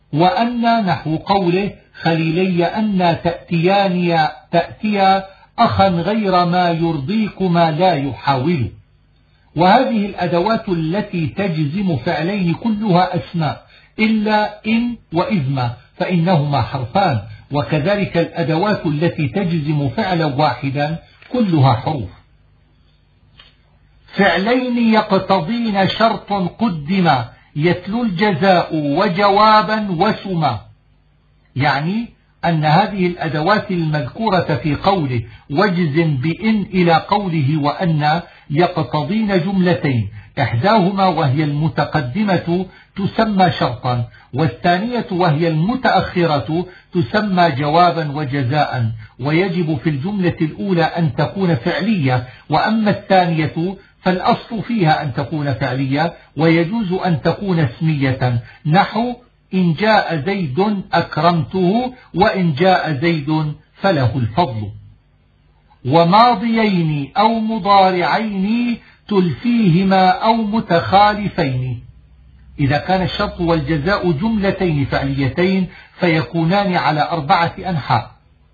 وأن نحو قوله خليلي أن تأتياني تأتيا أخا غير ما يرضيكما لا يحاول. وهذه الأدوات التي تجزم فعلين كلها أسماء إلا إن وإذما فإنهما حرفان، وكذلك الأدوات التي تجزم فعلا واحدا كلها حروف. فعلين يقتضين شرط قدما يتلو الجزاء وجوابا وسما، يعني أن هذه الأدوات المذكورة في قوله واجزم بإن إلى قوله وأن يقتضين جملتين، إحداهما وهي المتقدمة تسمى شرطا، والثانية وهي المتأخرة تسمى جوابا وجزاء. ويجب في الجملة الأولى أن تكون فعلية، وأما الثانية فالأصل فيها أن تكون فعلية، ويجوز أن تكون اسمية نحو إن جاء زيد أكرمته وإن جاء زيد فله الفضل. وماضيين أو مضارعين تلفيهما أو متخالفين. إذا كان الشرط والجزاء جملتين فعليتين فيكونان على أربعة أنحاء.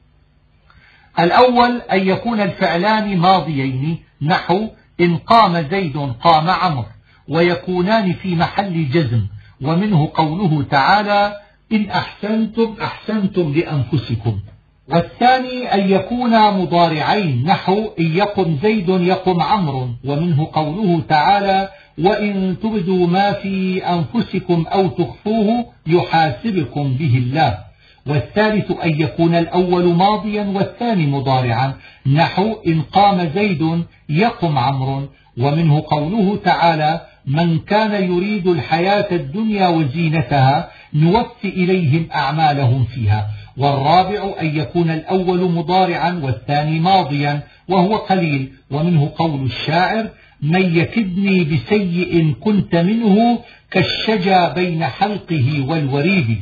الأول أن يكون الفعلان ماضيين، نحو إن قام زيد قام عمرو، ويكونان في محل جزم، ومنه قوله تعالى إن أحسنتم أحسنتم لأنفسكم. والثاني أن يكونا مضارعين، نحو إن يقم زيد يقم عمرو، ومنه قوله تعالى وإن تبدوا ما في أنفسكم أو تخفوه يحاسبكم به الله. والثالث أن يكون الأول ماضيا والثاني مضارعا، نحو إن قام زيد يقم عمرو، ومنه قوله تعالى من كان يريد الحياة الدنيا وزينتها نوفي إليهم أعمالهم فيها. والرابع أن يكون الأول مضارعا والثاني ماضيا، وهو قليل، ومنه قول الشاعر من يكدني بسيء كنت منه كالشجا بين حلقه والوريد.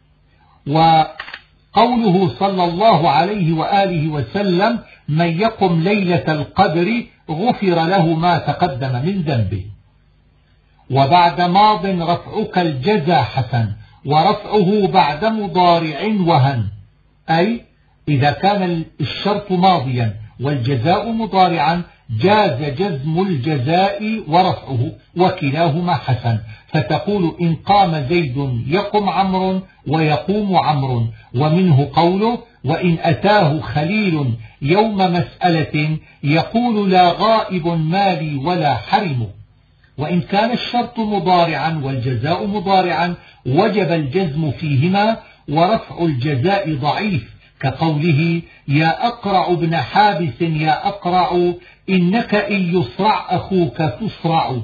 وقوله صلى الله عليه وآله وسلم من يقم ليلة القدر غفر له ما تقدم من ذنبه. وبعد ماض رفعك الجزا حسن، ورفعه بعد مضارع وهن، أي إذا كان الشرط ماضيا والجزاء مضارعا جاز جزم الجزاء ورفعه، وكلاهما حسن، فتقول إن قام زيد يقم عمرو ويقوم عمرو. ومنه قوله وإن أتاه خليل يوم مسألة يقول لا غائب مالي ولا حرم. وإن كان الشرط مضارعا والجزاء مضارعا وجب الجزم فيهما، ورفع الجزاء ضعيف، كقوله يا أقرع ابن حابس يا أقرع إنك إن يصرع أخوك تصرع.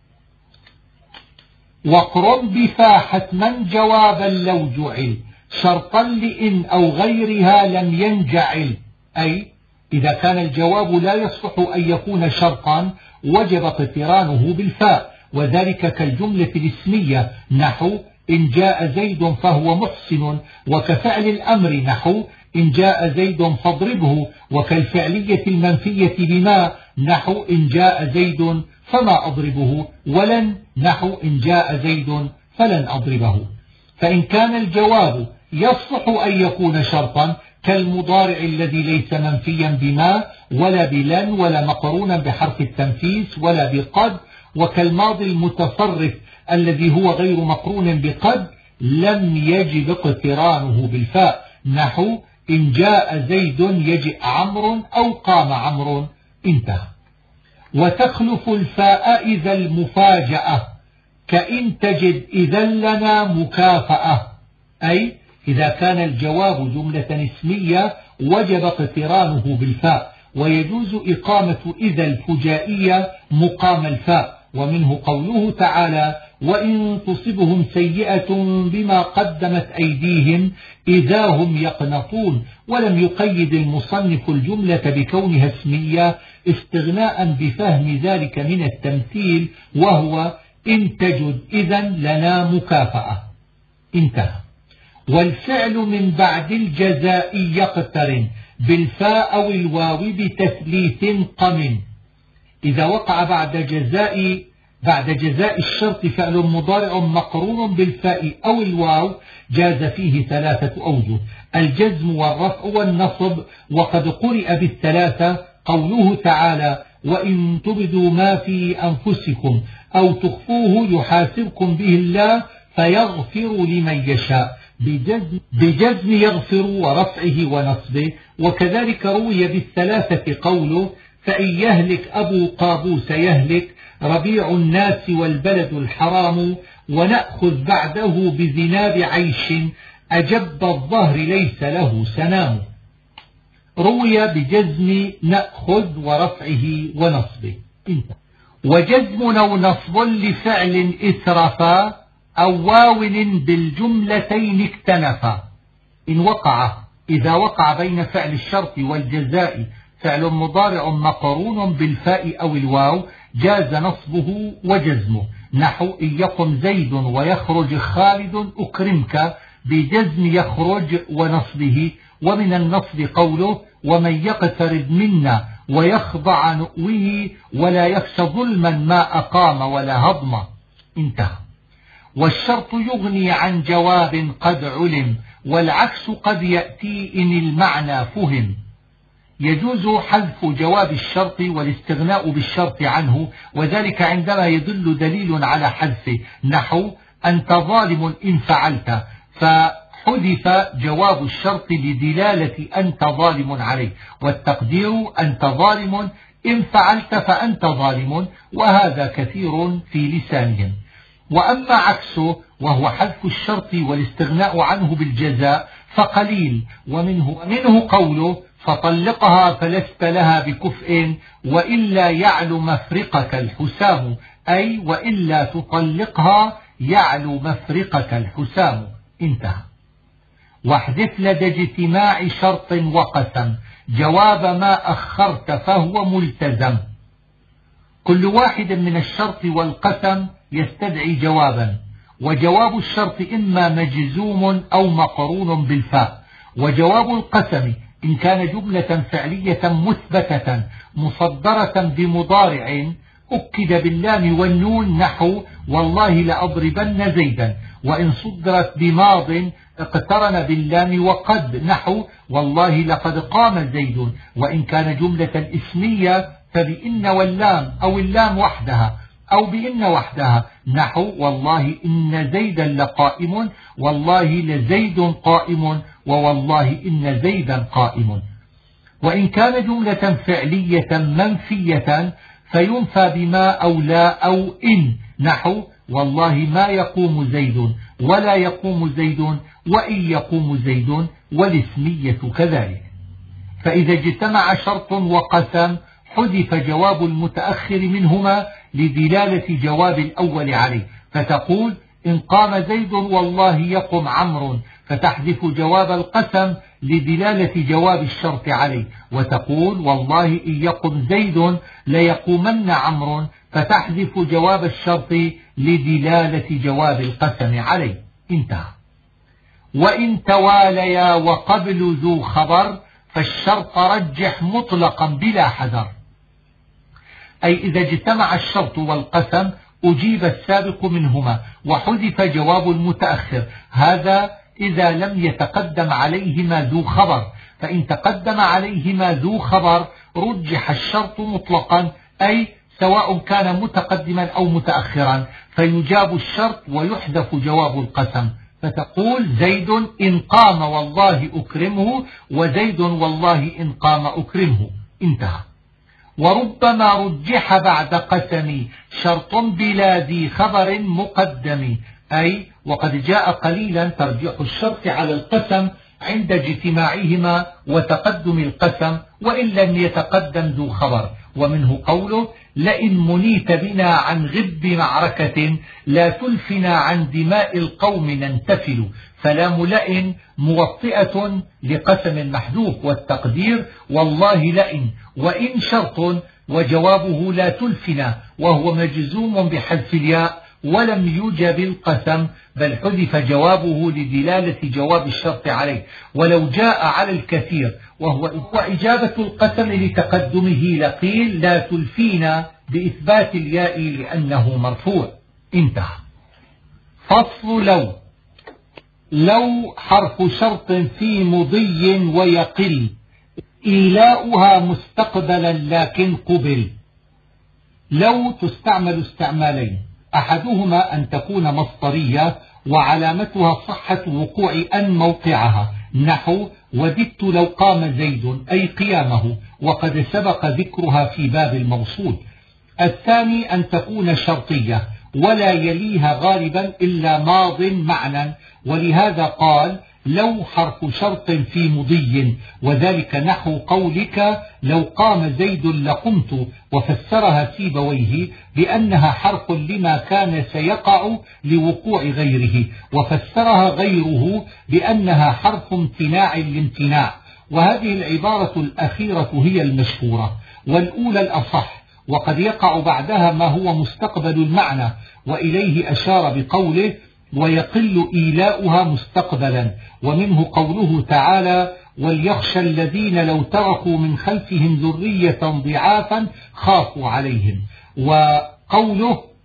واقرن بفا حتما جوابا لو جعل شرطا لإن أو غيرها لم ينجعل، أي إذا كان الجواب لا يصلح أن يكون شرطا وجب اقترانه بالفاء، وذلك كالجملة الاسمية نحو إن جاء زيد فهو محسن، وكفعل الأمر نحو إن جاء زيد فاضربه، وكالفعلية المنفية بما نحو إن جاء زيد فما أضربه، ولن نحو إن جاء زيد فلن أضربه. فإن كان الجواب يصلح أن يكون شرطا كالمضارع الذي ليس منفيا بما ولا بلن ولا مقرونا بحرف التنفيس ولا بقد، وكالماضي المتصرف الذي هو غير مقرون بقد، لم يجب اقترانه بالفاء نحو إن جاء زيد يجئ عمرو أو قام عمرو، انتهى. وتخلف الفاء إذا المفاجأة، كإن تجد إذا لنا مكافأة، أي إذا كان الجواب جملة اسمية وجب اقترانه بالفاء، ويجوز إقامة إذا الفجائية مقام الفاء. ومنه قوله تعالى وإن تصبهم سيئة بما قدمت أيديهم إذا هم يقنطون، ولم يقيد المصنف الجملة بكونها اسمية استغناء بفهم ذلك من التمثيل، وهو إن تجد إذا لنا مكافأة، انتهى. والفعل من بعد الجزاء يقترن بالفاء أو الواو بتثليث قم. إذا وقع بعد جزاء بعد جزاء الشرط فعل مضارع مقرون بالفاء أو الواو جاز فيه ثلاثة أوجه: الجزم والرفع والنصب، وقد قرئ بالثلاثة قوله تعالى وإن تبدوا ما في أنفسكم أو تخفوه يحاسبكم به الله فيغفر لمن يشاء، بجزم, بجزم يغفر ورفعه ونصبه. وكذلك روي بالثلاثة قوله فإن يهلك أبو قابوس يهلك ربيع الناس والبلد الحرام، ونأخذ بعده بذناب عيش أجب الظهر ليس له سنام. روي بجزم نأخذ ورفعه ونصبه. وجزم أو نصب لفعل إسرفا أو واون بالجملتين اكتنفا إن وقع إذا وقع بين فعل الشرط والجزاء فعل مضارع مقرون بالفاء أو الواو جاز نصبه وجزمه، نحو إن يقم زيد ويخرج خالد أكرمك بجزم يخرج ونصبه. ومن النصب قوله ومن يقترب منا ويخضع نؤوه ولا يخشى ظلما ما أقام ولا هضم، انتهى. والشرط يغني عن جواب قد علم، والعكس قد يأتي إن المعنى فهم. يجوز حذف جواب الشرط والاستغناء بالشرط عنه، وذلك عندما يدل دليل على حذفه، نحو أنت ظالم إن فعلت، فحذف جواب الشرط لدلالة أنت ظالم عليه، والتقدير أنت ظالم إن فعلت فأنت ظالم، وهذا كثير في لسانهم. وأما عكسه وهو حذف الشرط والاستغناء عنه بالجزاء فقليل، ومنه, ومنه قوله فطلقها فلست لها بكفء وإلا يعلو مفرقك الحسام، أي وإلا تطلقها يعلو مفرقك الحسام. انتهى. واحذف لدى اجتماع شرط وقسم جواب ما أخرت فهو ملتزم. كل واحد من الشرط والقسم يستدعي جوابا، وجواب الشرط إما مجزوم أو مقرون بالفاء، وجواب القسم إن كان جملة فعلية مثبتة مصدرة بمضارع أكد باللام والنون، نحو والله لأضربن زيدا، وإن صدرت بماض اقترن باللام وقد، نحو والله لقد قام زيد، وإن كان جملة اسمية فبإن واللام أو اللام وحدها أو بإن وحدها، نحو والله إن زيدا لقائم، والله لزيد قائم، ووالله إن زيدا قائم. وإن كان جملة فعلية منفية فينفى بما أو لا أو إن، نحو والله ما يقوم زيد ولا يقوم زيد وإن يقوم زيد، والاسمية كذلك. فإذا اجتمع شرط وقسم حذف جواب المتأخر منهما لدلالة جواب الأول عليه، فتقول إن قام زيد والله يقم عمرو، فتحذف جواب القسم لدلالة جواب الشرط عليه، وتقول والله إن يقم زيد ليقومن عمرو، فتحذف جواب الشرط لدلالة جواب القسم عليه. انتهى. وإن تواليا وقبل ذو خبر فالشرط رجح مطلقا بلا حذر، أي إذا اجتمع الشرط والقسم أجيب السابق منهما وحذف جواب المتأخر، هذا إذا لم يتقدم عليهما ذو خبر، فإن تقدم عليهما ذو خبر رجح الشرط مطلقا، أي سواء كان متقدما أو متأخرا، فيجاب الشرط ويحذف جواب القسم، فتقول زيد إن قام والله أكرمه، وزيد والله إن قام أكرمه. انتهى. وربما رجح بعد قسم شرط بلا ذي خبر مقدم، أي وقد جاء قليلا ترجيح الشرط على القسم عند اجتماعهما وتقدم القسم وإن لم يتقدم ذو خبر. ومنه قوله لئن منيت بنا عن غب معركة لا تلفنا عن دماء القوم ننتفل، فلام لئن موطئة لقسم محذوف، والتقدير والله لئن، وإن شرط وجوابه لا تلفنا، وهو مجزوم بحذف الياء ولم يوجب القسم، بل حذف جوابه لدلالة جواب الشرط عليه، ولو جاء على الكثير وهو إجابة القسم لتقدمه لقيل لا تلفينا بإثبات الياء لأنه مرفوع. انتهى. فصل لو. لو حرف شرط في مضي ويقل إيلاؤها مستقبلا لكن قبل. لو تستعمل استعمالين، أحدهما أن تكون مصدرية وعلامتها صحة وقوع أن موقعها، نحو وددت لو قام زيد أي قيامه، وقد سبق ذكرها في باب الموصول. الثاني أن تكون شرطية ولا يليها غالبا إلا ماض معنى، ولهذا قال لو حرف شرط في مضي، وذلك نحو قولك لو قام زيد لقمت، وفسرها سيبويه بأنها حرف لما كان سيقع لوقوع غيره، وفسرها غيره بأنها حرف امتناع لامتناع، وهذه العبارة الأخيرة هي المشهورة، والأولى الأصح، وقد يقع بعدها ما هو مستقبل المعنى، وإليه أشار بقوله ويقل إيلاؤها مستقبلا. ومنه قوله تعالى وليخشى الذين لو تركوا من خلفهم ذرية ضعافا خافوا عليهم، وقوله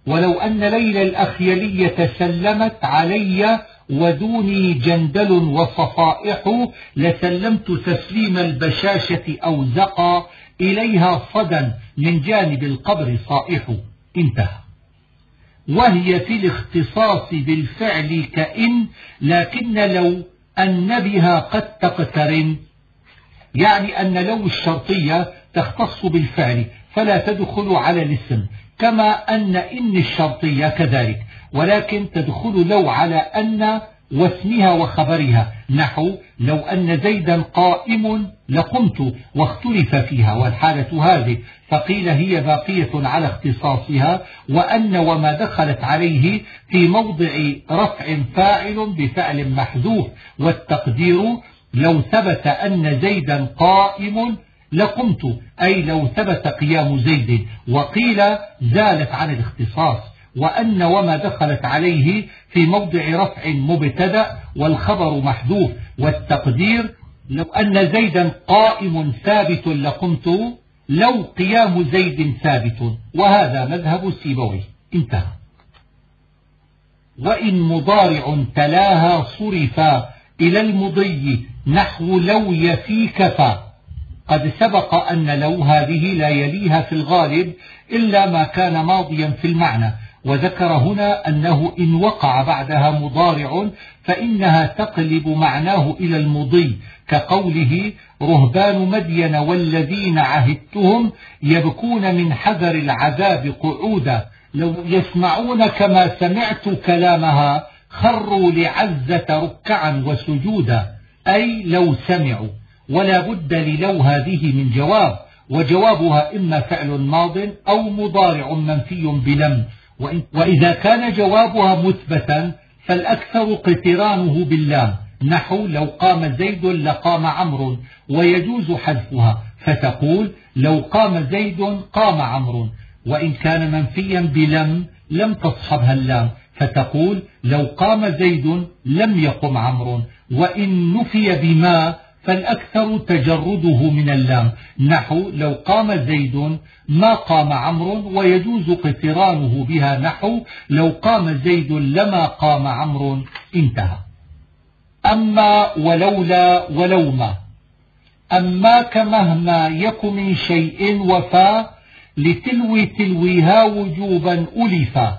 ولو أن ليلى الأخيلية سلمت علي ودوني جندل وصفائح لسلمت تسليم البشاشة أو زقى إليها صدى من جانب القبر صائح. انتهى. وهي في الاختصاص بالفعل كإن، لكن لو أن بها قد تقترن، يعني أن لو الشرطية تختص بالفعل فلا تدخل على الاسم، كما أن إن الشرطية كذلك، ولكن تدخل لو على أن واسمها وخبرها، نحو لو أن زيدا قائم لقمت، واختلف فيها، والحالة هذه فقيل هي باقية على اختصاصها، وأن وما دخلت عليه في موضع رفع فاعل بفعل محذوف، والتقدير لو ثبت أن زيدا قائم لقمت، أي لو ثبت قيام زيد، وقيل زالت عن الاختصاص، وأن وما دخلت عليه في موضع رفع مبتدأ والخبر محذوف، والتقدير لو أن زيدا قائم ثابت لقمت، لو قيام زيد ثابت، وهذا مذهب سيبويه. انتهى. وإن مضارع تلاها صرفا إلى المضي نحو لو يفيك فا. قد سبق أن لو هذه لا يليها في الغالب إلا ما كان ماضيا في المعنى، وذكر هنا أنه إن وقع بعدها مضارع فإنها تقلب معناه إلى المضي، كقوله رهبان مدين والذين عهدتهم يبكون من حذر العذاب قعودا، لو يسمعون كما سمعت كلامها خروا لعزة ركعا وسجودا، أي لو سمعوا. ولا بد للو هذه من جواب، وجوابها إما فعل ماض أو مضارع منفي بلم، وإذا كان جوابها مثبتا فالأكثر قترانه باللام، نحو لو قام زيد لقام عمرو، ويجوز حذفها فتقول لو قام زيد قام عمرو، وإن كان منفيا بلم لم تصحبها اللام فتقول لو قام زيد لم يقم عمرو، وإن نفي بما فالأكثر تجرده من اللام، نحو لو قام زيد ما قام عمرو، ويجوز قترانه بها، نحو لو قام زيد لما قام عمرو. انتهى. أما ولولا ولوما. أما كمهما يك من شيء وفا لتلوي تلويها وجوبا ألفا.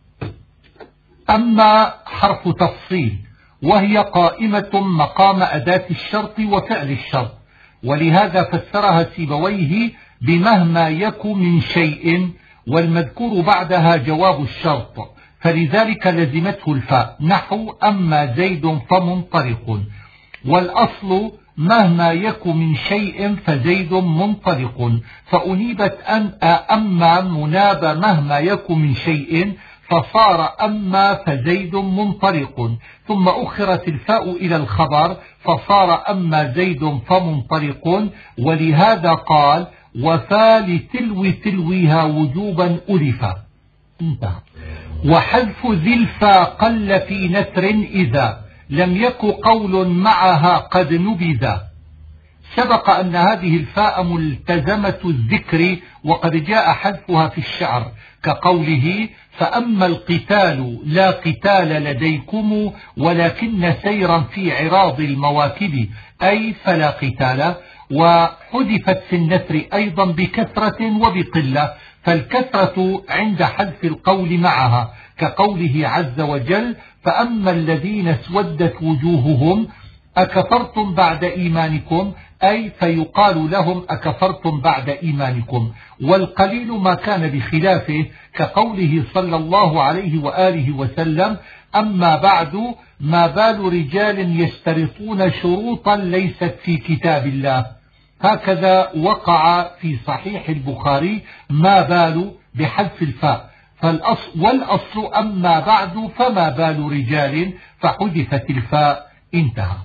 أما حرف تفصيل، وهي قائمة مقام أداة الشرط وفعل الشرط، ولهذا فسرها سيبويه بمهما يك من شيء، والمذكور بعدها جواب الشرط، فلذلك لزمته الفاء، نحو أما زيد فمنطلق، والأصل مهما يك من شيء فزيد منطلق، فأنيبت أن أما مناب مهما يك من شيء فصار أما فزيد منطلق، ثم أخرت الفاء إلى الخبر فصار أما زيد فمنطلق، ولهذا قال وفا لتلو تلويها وجوبا ألفا. انتهى. وحذف ذي الفا قل في نثر إذا لم يك قول معها قد نبذا. سبق أن هذه الفاء ملتزمة الذكر، وقد جاء حذفها في الشعر، كقوله فأما القتال لا قتال لديكم ولكن سيرا في عراض المواكب، أي فلا قتال. وحذفت في النثر أيضا بكثرة وبقلة، فالكثرة عند حذف القول معها، كقوله عز وجل فأما الذين اسودت وجوههم أكفرتم بعد إيمانكم، أي فيقال لهم أكفرتم بعد إيمانكم. والقليل ما كان بخلافه، كقوله صلى الله عليه وآله وسلم أما بعد ما بال رجال يشترطون شروطا ليست في كتاب الله. هكذا وقع في صحيح البخاري ما بال بحذف الفاء، فالأصل والأصل أما بعد فما بال رجال فحذفت الفاء. انتهى.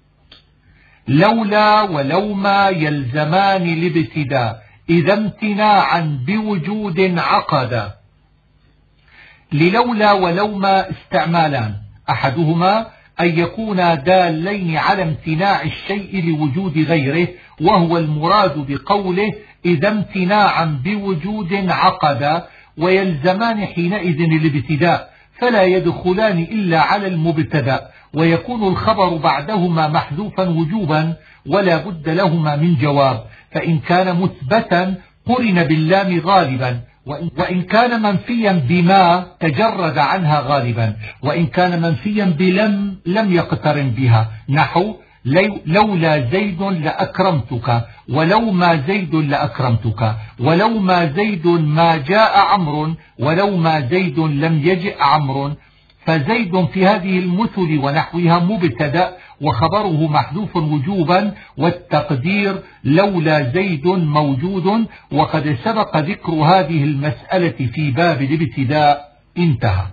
لولا ولوما يلزمان الابتداء إذا امتناعا بوجود عقدا. للولا ولوما استعمالان، أحدهما أن يكونا دالين على امتناع الشيء لوجود غيره، وهو المراد بقوله إذا امتناعا بوجود عقدا، ويلزمان حينئذ الابتداء، فلا يدخلان إلا على المبتدأ، ويكون الخبر بعدهما محذوفا وجوبا ولا بد لهما من جواب. فإن كان مثبتا قرن باللام غالبا، وإن كان منفيا بما تجرد عنها غالبا، وإن كان منفيا بلم لم يقترن بها، نحو لولا زيد لأكرمتك، ولو ما زيد لأكرمتك، ولو ما زيد ما جاء عمرو، ولو ما زيد لم يجئ عمرو. فزيد في هذه المثل ونحوها مبتدأ وخبره محذوف وجوبا، والتقدير لولا زيد موجود، وقد سبق ذكر هذه المسألة في باب الابتداء. انتهى.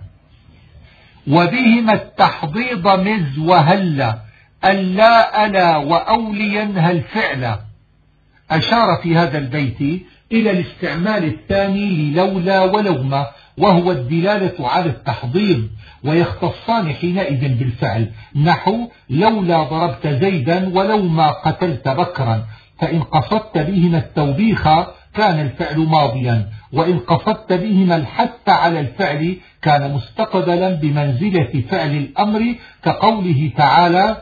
وبهما التحضيض مز وهلا ألا ألا وأوليا الفعل. أشار في هذا البيت إلى الاستعمال الثاني للولا ولوما، وهو الدلالة على التحضيض، ويختصان حينئذ بالفعل، نحو لولا ضربت زيدا ولو ما قتلت بكرا. فإن قصدت بهما التوبيخ كان الفعل ماضيا، وإن قصدت بهما الحث على الفعل كان مستقبلا بمنزلة فعل الأمر، كقوله تعالى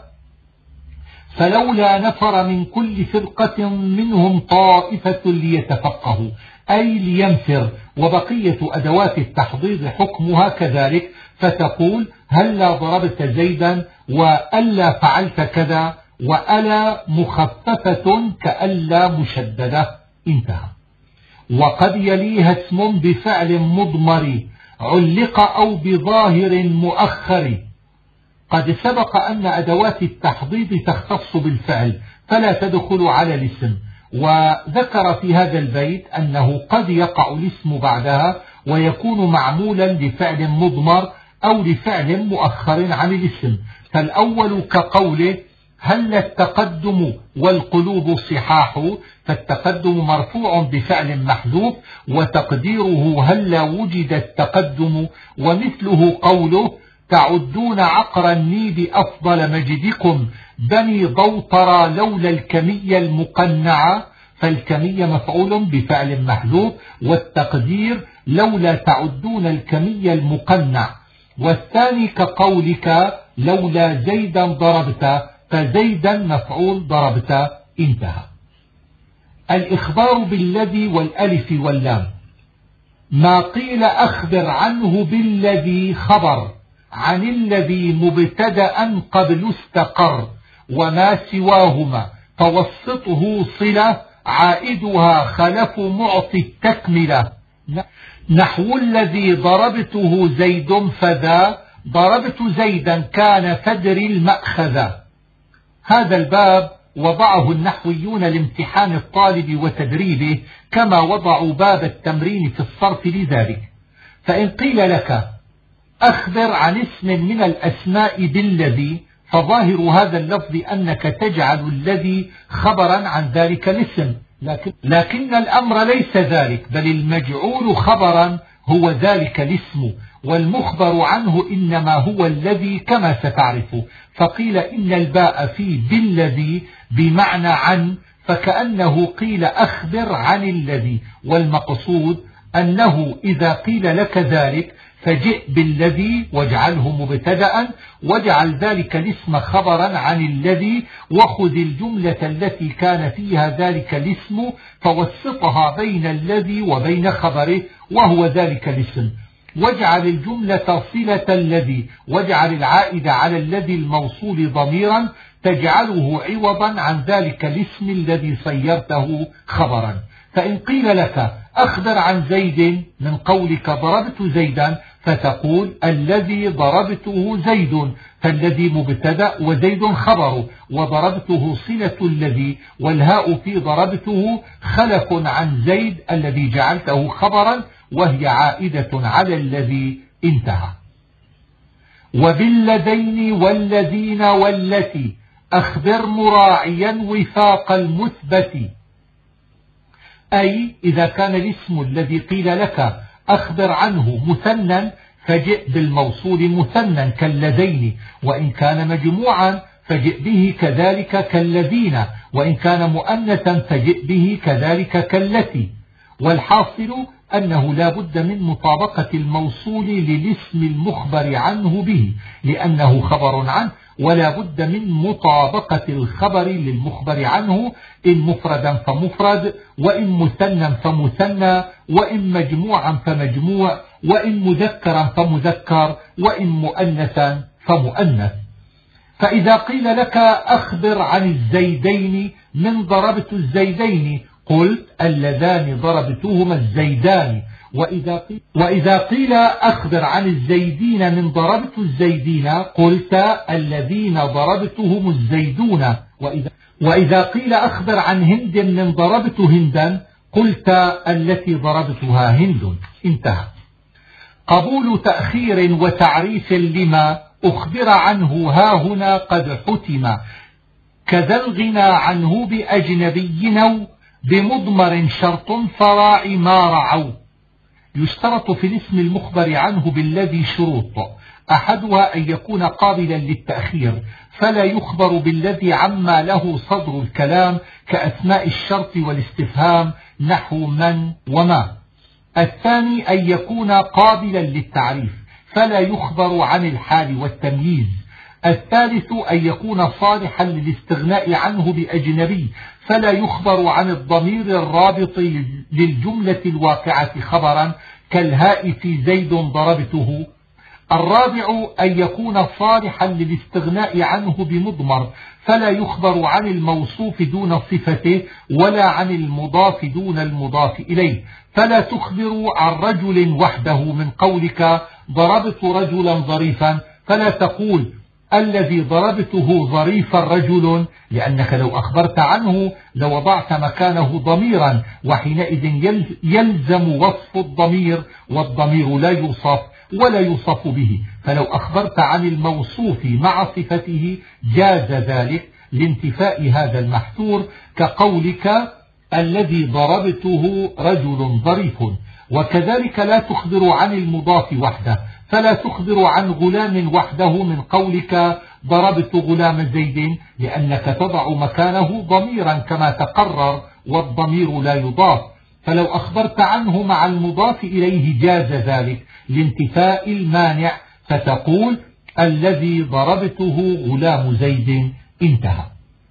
فلولا نفر من كل فرقة منهم طائفة ليتفقهوا، أي لينفر. وبقية أدوات التحضيض حكمها كذلك، فتقول هلا ضربت زيدا، وألا فعلت كذا، وألا مخففة كألا مشددة. انتهى. وقد يليها اسم بفعل مضمر علق أو بظاهر مؤخر. قد سبق أن أدوات التحضيض تختص بالفعل فلا تدخل على الاسم، وذكر في هذا البيت أنه قد يقع الاسم بعدها ويكون معمولا لفعل مضمر أو لفعل مؤخر عن الاسم. فالأول كقوله هل التقدم والقلوب صحاح، فالتقدم مرفوع بفعل محذوف وتقديره هل وجد التقدم. ومثله قوله تعدون عقر النيب أفضل مجدكم بني ضوطر لولا الكمية المقنعة، فالكمية مفعول بفعل محذوف، والتقدير لولا تعدون الكمية المقنع. والثاني كقولك لولا زيدا ضربت، فزيدا مفعول ضربت. انتهى. الإخبار بالذي والألف واللام. ما قيل أخبر عنه بالذي خبر عن الذي مبتدأ قبل استقر، وما سواهما توسطه صلة عائدها خلف معطي التكملة، نحو الذي ضربته زيد فذا ضربت زيدا كان فدري المأخذ. هذا الباب وضعه النحويون لامتحان الطالب وتدريبه، كما وضعوا باب التمرين في الصرف لذلك. فإن قيل لك أخبر عن اسم من الأسماء بالذي، فظاهر هذا اللفظ أنك تجعل الذي خبرا عن ذلك الاسم، لكن, لكن الأمر ليس ذلك، بل المجعول خبرا هو ذلك الاسم، والمخبر عنه إنما هو الذي كما ستعرف. فقيل إن الباء في بالذي بمعنى عن، فكأنه قيل أخبر عن الذي، والمقصود أنه إذا قيل لك ذلك فجئ بالذي واجعله مبتدأ، واجعل ذلك الاسم خبرا عن الذي، وخذ الجملة التي كان فيها ذلك الاسم فوسطها بين الذي وبين خبره وهو ذلك الاسم، واجعل الجملة صلة الذي، واجعل العائد على الذي الموصول ضميرا تجعله عوضا عن ذلك الاسم الذي صيرته خبرا. فإن قيل لك أخبر عن زيد من قولك ضربت زيدا، فتقول الذي ضربته زيد، فالذي مبتدأ وزيد خبر، وضربته صلة الذي، والهاء في ضربته خلف عن زيد الذي جعلته خبرا، وهي عائدة على الذي. انتهى. وبالذين والذين والتي أخبر مراعيا وفاق المثبت، أي إذا كان الاسم الذي قيل لك أخبر عنه مثنى فجئ بالموصول مثنى كالذين، وإن كان مجموعا فجئ به كذلك كالذين، وإن كان مؤنثا فجئ به كذلك كالتي. والحاصل أنه لا بد من مطابقة الموصول للاسم المخبر عنه به لأنه خبر عنه، ولا بد من مطابقة الخبر للمخبر عنه إن مفردا فمفرد، وإن مثنى فمثنى، وإن مجموعا فمجموع، وإن مذكرا فمذكر، وإن مؤنثا فمؤنث. فإذا قيل لك أخبر عن الزيدين من ضربت الزيدين قلت اللذان ضربتهما الزيدان، وإذا قيل, وإذا قيل أخبر عن الزيدين من ضربت الزيدين قلت الذين ضربتهم الزيدون، وإذا, وإذا قيل أخبر عن هند من ضربت هندا قلت التي ضربتها هند. انتهى. قبول تأخير وتعريف لما أخبر عنه هاهنا قد حتم، كذا الغنى عنه بأجنبي أو بمضمر شرط فراع ما رعوا. يشترط في الاسم المخبر عنه بالذي شروط، أحدها أن يكون قابلا للتأخير فلا يخبر بالذي عما له صدر الكلام كأسماء الشرط والاستفهام نحو من وما. الثاني أن يكون قابلا للتعريف فلا يخبر عن الحال والتمييز. الثالث أن يكون صالحا للاستغناء عنه بأجنبي فلا يخبر عن الضمير الرابط للجملة الواقعة خبرا كالهاء في زيد ضربته. الرابع أن يكون صالحا للاستغناء عنه بمضمر فلا يخبر عن الموصوف دون صفته ولا عن المضاف دون المضاف إليه، فلا تخبر عن رجل وحده من قولك ضربت رجلا ظريفا فلا تقول الذي ضربته ظريفا رجل، لأنك لو أخبرت عنه لوضعت مكانه ضميرا، وحينئذ يلزم وصف الضمير، والضمير لا يوصف ولا يوصف به. فلو أخبرت عن الموصوف مع صفته جاز ذلك لانتفاء هذا المحذور، كقولك الذي ضربته رجل ظريف. وكذلك لا تخبر عن المضاف وحده، فلا تخبر عن غلام وحده من قولك ضربت غلام زيد، لأنك تضع مكانه ضميرا كما تقرر، والضمير لا يضاف. فلو أخبرت عنه مع المضاف إليه جاز ذلك لانتفاء المانع، فتقول الذي ضربته غلام زيد. انتهى.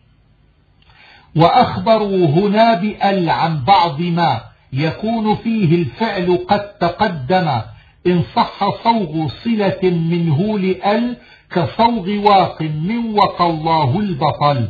وأخبروا هنا بأل عن بعض ما يكون فيه الفعل قد تقدم، إن صح صوغ صلة منه لأل كصوغ واق من وقى الله البطل.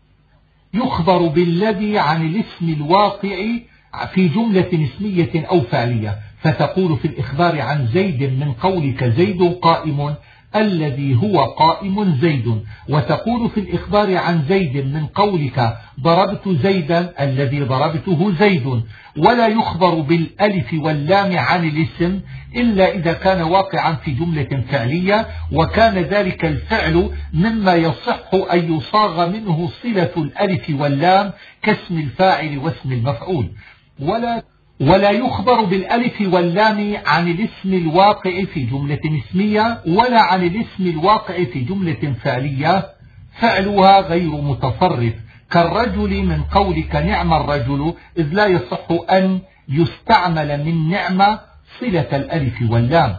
يخبر بالذي عن الاسم الواقع في جملة اسمية أو فعلية، فتقول في الإخبار عن زيد من قولك زيد قائم الذي هو قائم زيد، وتقول في الإخبار عن زيد من قولك ضربت زيدا الذي ضربته زيد. ولا يخبر بالألف واللام عن الاسم إلا إذا كان واقعا في جملة فعلية، وكان ذلك الفعل مما يصح أن يصاغ منه صلة الألف واللام كاسم الفاعل واسم المفعول. ولا ولا يخبر بالألف واللام عن الاسم الواقع في جملة اسمية ولا عن الاسم الواقع في جملة فعلية فعلها غير متصرف، كالرجل من قولك نعم الرجل، إذ لا يصح أن يستعمل من نعمة صلة الألف واللام.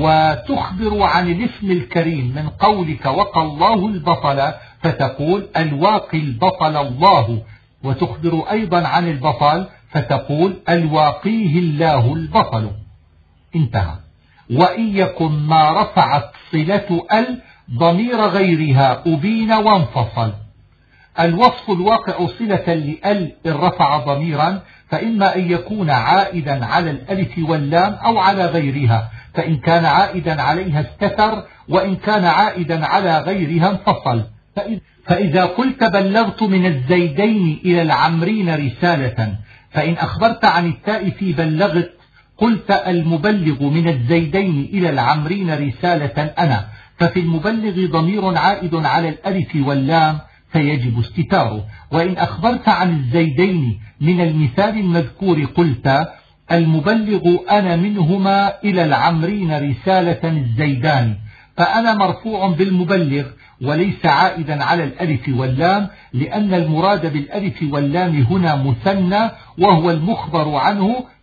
وتخبر عن الاسم الكريم من قولك وقى الله البطل، فتقول الواقي البطل الله. وتخبر أيضا عن البطل فتقول الواقيه الله البطل. انتهى. وإن يكن ما رفعت صلة ال ضمير غيرها أبين وانفصل. الوصف الواقع صلة لأل إن رفع ضميرا، فإما أن يكون عائدا على الألف واللام أو على غيرها، فإن كان عائدا عليها استتر، وإن كان عائدا على غيرها انفصل. فإذا قلت بلغت من الزيدين إلى العمرين رسالة، فإن أخبرت عن التاء في بلغت قلت المبلغ من الزيدين إلى العمرين رسالة أنا، ففي المبلغ ضمير عائد على الألف واللام فيجب استتاره. وإن أخبرت عن الزيدين من المثال المذكور قلت المبلغ أنا منهما إلى العمرين رسالة الزيدان، فأنا مرفوع بالمبلغ وليس عائدا على الألف واللام، لأن المراد بالألف واللام هنا مثنى وهو المخبر عنه،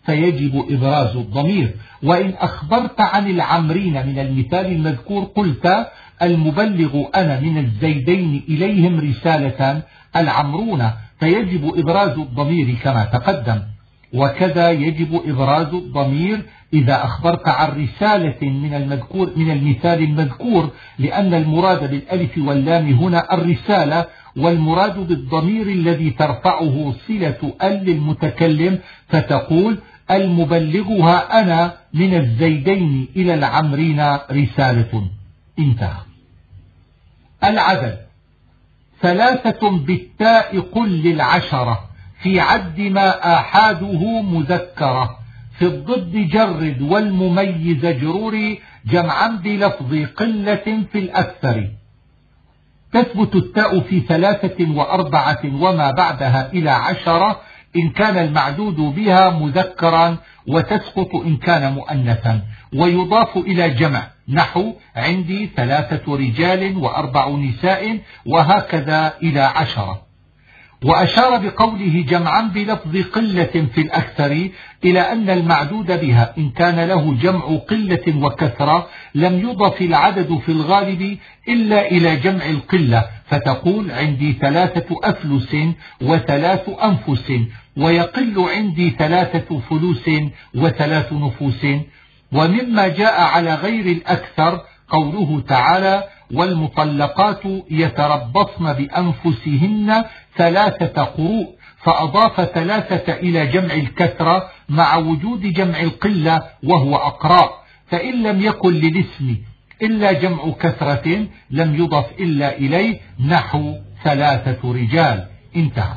فيجب إبراز الضمير. وإن أخبرت عن العمرين من المثال المذكور قلت المبلغ أنا من الزيدين إليهم رسالة العمرون، فيجب إبراز الضمير كما تقدم. وكذا يجب إبراز الضمير إذا أخبرت عن رسالة من المذكور من المثال المذكور، لأن المراد بالألف واللام هنا الرسالة، والمراد بالضمير الذي ترفعه صلة ال للمتكلم، فتقول المبلغها أنا من الزيدين إلى العمرين رسالة. انتهى. العدد ثلاثة بالتاء قل للعشرة، في عد ما آحاده مذكرة، في الضد جرد والمميز جروري، جمعا بلفظ قلة في الأكثر. تثبت التاء في ثلاثة وأربعة وما بعدها إلى عشرة إن كان المعدود بها مذكرا، وتسقط إن كان مؤنثا، ويضاف إلى جمع نحو عندي ثلاثة رجال وأربع نساء، وهكذا إلى عشرة. وأشار بقوله جمعا بلفظ قلة في الأكثر إلى أن المعدود بها إن كان له جمع قلة وكثرة لم يضف العدد في الغالب إلا إلى جمع القلة، فتقول عندي ثلاثة أفلس وثلاث أنفس، ويقل عندي ثلاثة فلوس وثلاث نفوس. ومما جاء على غير الأكثر قوله تعالى والمطلقات يتربصن بأنفسهن ثلاثة قروء، فأضاف ثلاثة إلى جمع الكثرة مع وجود جمع القلة وهو أقراء، فإن لم يكن للاسم إلا جمع كثرة لم يضف إلا إليه نحو ثلاثة رجال. انتهى.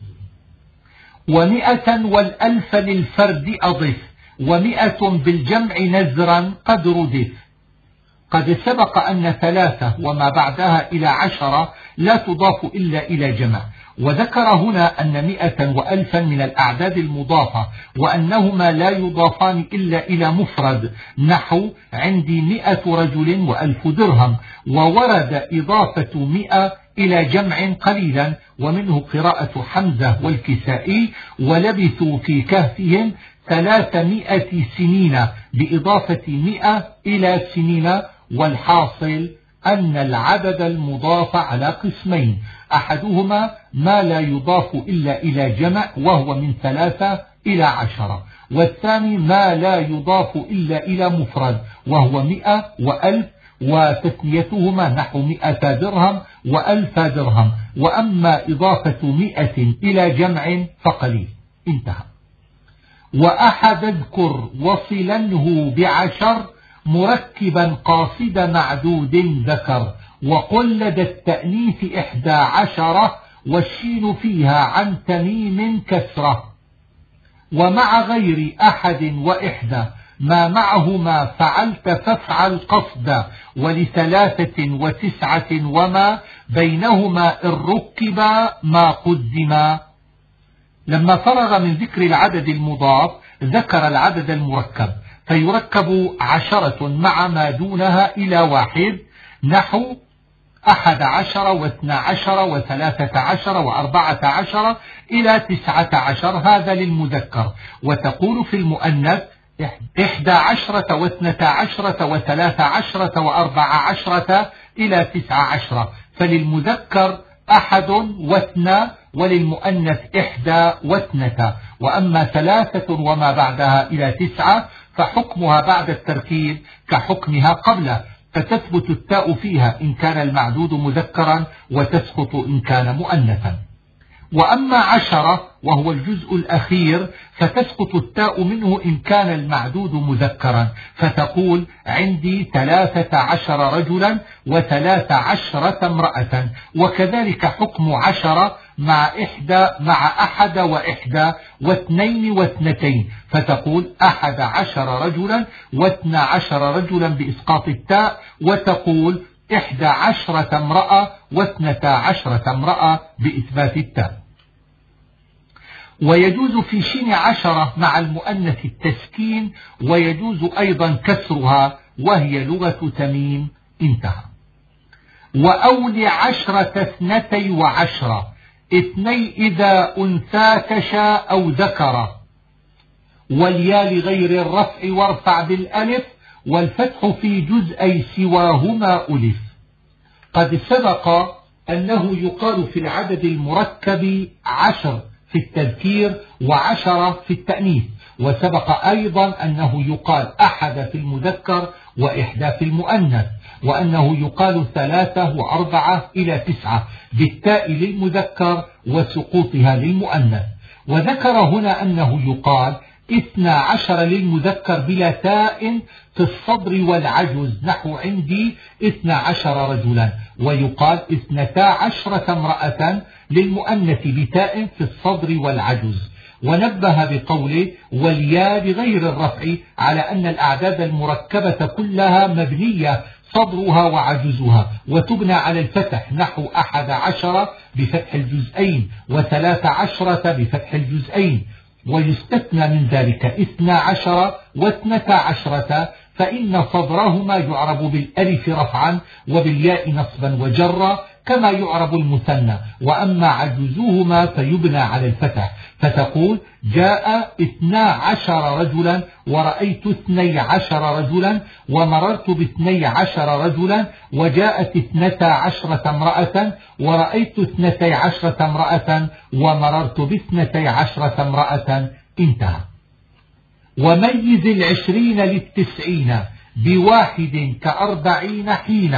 ومئة والألف للفرد أضف، ومئة بالجمع نزرا قد ردف. قد سبق أن ثلاثة وما بعدها إلى عشرة لا تضاف إلا إلى جمع، وذكر هنا أن مئة وألفا من الأعداد المضافة، وأنهما لا يضافان إلا إلى مفرد نحو عندي مئة رجل وألف درهم، وورد إضافة مئة إلى جمع قليلا، ومنه قراءة حمزة والكسائي ولبثوا في كهفهم ثلاثمائة سنين بإضافة مئة إلى سنين. والحاصل أن العدد المضاف على قسمين، أحدهما ما لا يضاف إلا إلى جمع وهو من ثلاثة إلى عشرة، والثاني ما لا يضاف إلا إلى مفرد وهو مئة وألف، وتثنيتهما نحو مئة درهم وألف درهم. وأما إضافة مئة إلى جمع فقليل. انتهى. وأحد اذكر وصلنه بعشر، مركبا قاصد معدود ذكر، وقل لدى التأنيث إحدى عشرة، والشين فيها عن تميم كسرة. ومع غير أحد وإحدى ما معهما فعلت فافعل قصدا، ولثلاثة وتسعة وما بينهما إن ركبا ما قدما. لما فرغ من ذكر العدد المضاف ذكر العدد المركب، فيركب عشرة مع ما دونها إلى واحد نحو أحد عشر واثنى عشر وثلاثة عشر وأربعة عشر إلى تسعة عشر، هذا للمذكر. وتقول في المؤنث إحدى عشرة واثنتا عشرة وثلاث عشرة وأربع عشرة إلى تسع عشرة، فللمذكر أحد واثنى، وللمؤنث إحدى واثنتا. وأما ثلاثة وما بعدها إلى تسعة فحكمها بعد التركيب كحكمها قبله، فتثبت التاء فيها إن كان المعدود مذكرا، وتسقط إن كان مؤنثا. وأما عشرة وهو الجزء الأخير فتسقط التاء منه إن كان المعدود مذكرا، فتقول عندي ثلاثة عشر رجلا وثلاث عشرة امرأة. وكذلك حكم عشرة مع إحدى مع أحد وإحدى واثنين واثنتين، فتقول أحد عشر رجلا واثنى عشر رجلا بإسقاط التاء، وتقول إحدى عشرة امرأة واثنتا عشرة امرأة بإثبات التاء. ويجوز في شين عشرة مع المؤنث التسكين، ويجوز أيضا كسرها وهي لغة تميم. انتهى. وأول عشرة اثنتي وعشرة، اثني إذا أنثى كشا أو ذكر. والياء لغير الرفع وارفع بالألف، والفتح في جزءي سواهما ألف. قد سبق أنه يقال في العدد المركب عشر في التذكير وعشرة في التأنيث، وسبق أيضا أنه يقال أحد في المذكر وإحدى في المؤنث، وأنه يقال ثلاثة وأربعة إلى تسعة بالتاء للمذكر وسقوطها للمؤنث. وذكر هنا أنه يقال اثنا عشر للمذكر بلا تاء في الصدر والعجز، نحو عندي اثنا عشر رجلا، ويقال اثنتا عشرة امرأة للمؤنث بتاء في الصدر والعجز. ونبه بقوله والياء بغير الرفع على أن الأعداد المركبة كلها مبنية صدرها وعجزها، وتبنى على الفتح، نحو أحد عشر بفتح الجزئين وثلاث عشرة بفتح الجزئين. ويستثنى من ذلك اثنا عشر واثنتا عشرة، فإن صدرهما يعرب بالألف رفعا وبالياء نصبا وجرا كما يعرب المثنى، وأما عجزوهما فيبنى على الفتح، فتقول جاء اثنا عشر رجلا ورأيت اثني عشر رجلا ومررت باثني عشر رجلا، وجاءت اثنتا عشرة امرأة ورأيت اثنتي عشرة امرأة ومررت باثنتي عشرة امرأة. انتهى. وميز العشرين للتسعين بواحد كأربعين حين.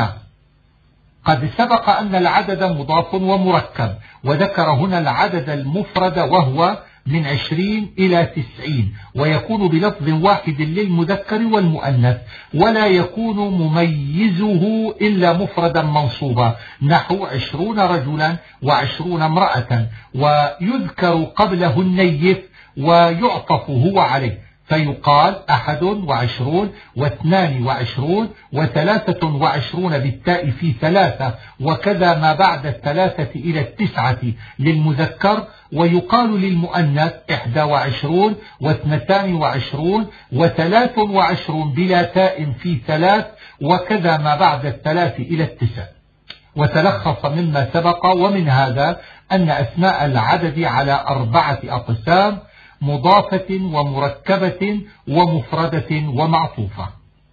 قد سبق أن العدد مضاف ومركب، وذكر هنا العدد المفرد وهو من عشرين إلى تسعين، ويكون بلفظ واحد للمذكر والمؤنث، ولا يكون مميزه إلا مفردا منصوبا، نحو عشرون رجلا وعشرون امرأة، ويذكر قبله النيف ويعطف هو عليه، فيقال أحد وعشرون واثنان وعشرون وثلاثة وعشرون بالتاء في ثلاثة، وكذا ما بعد الثلاثة إلى التسعة للمذكر. ويقال للمؤنث إحدى وعشرون واثنتان وعشرون وثلاث وعشرون بلا تاء في ثلاث، وكذا ما بعد الثلاث إلى التسع. وتلخص مما سبق ومن هذا أن أسماء العدد على أربعة أقسام: مضافة ومركبة ومفردة ومعطوفة.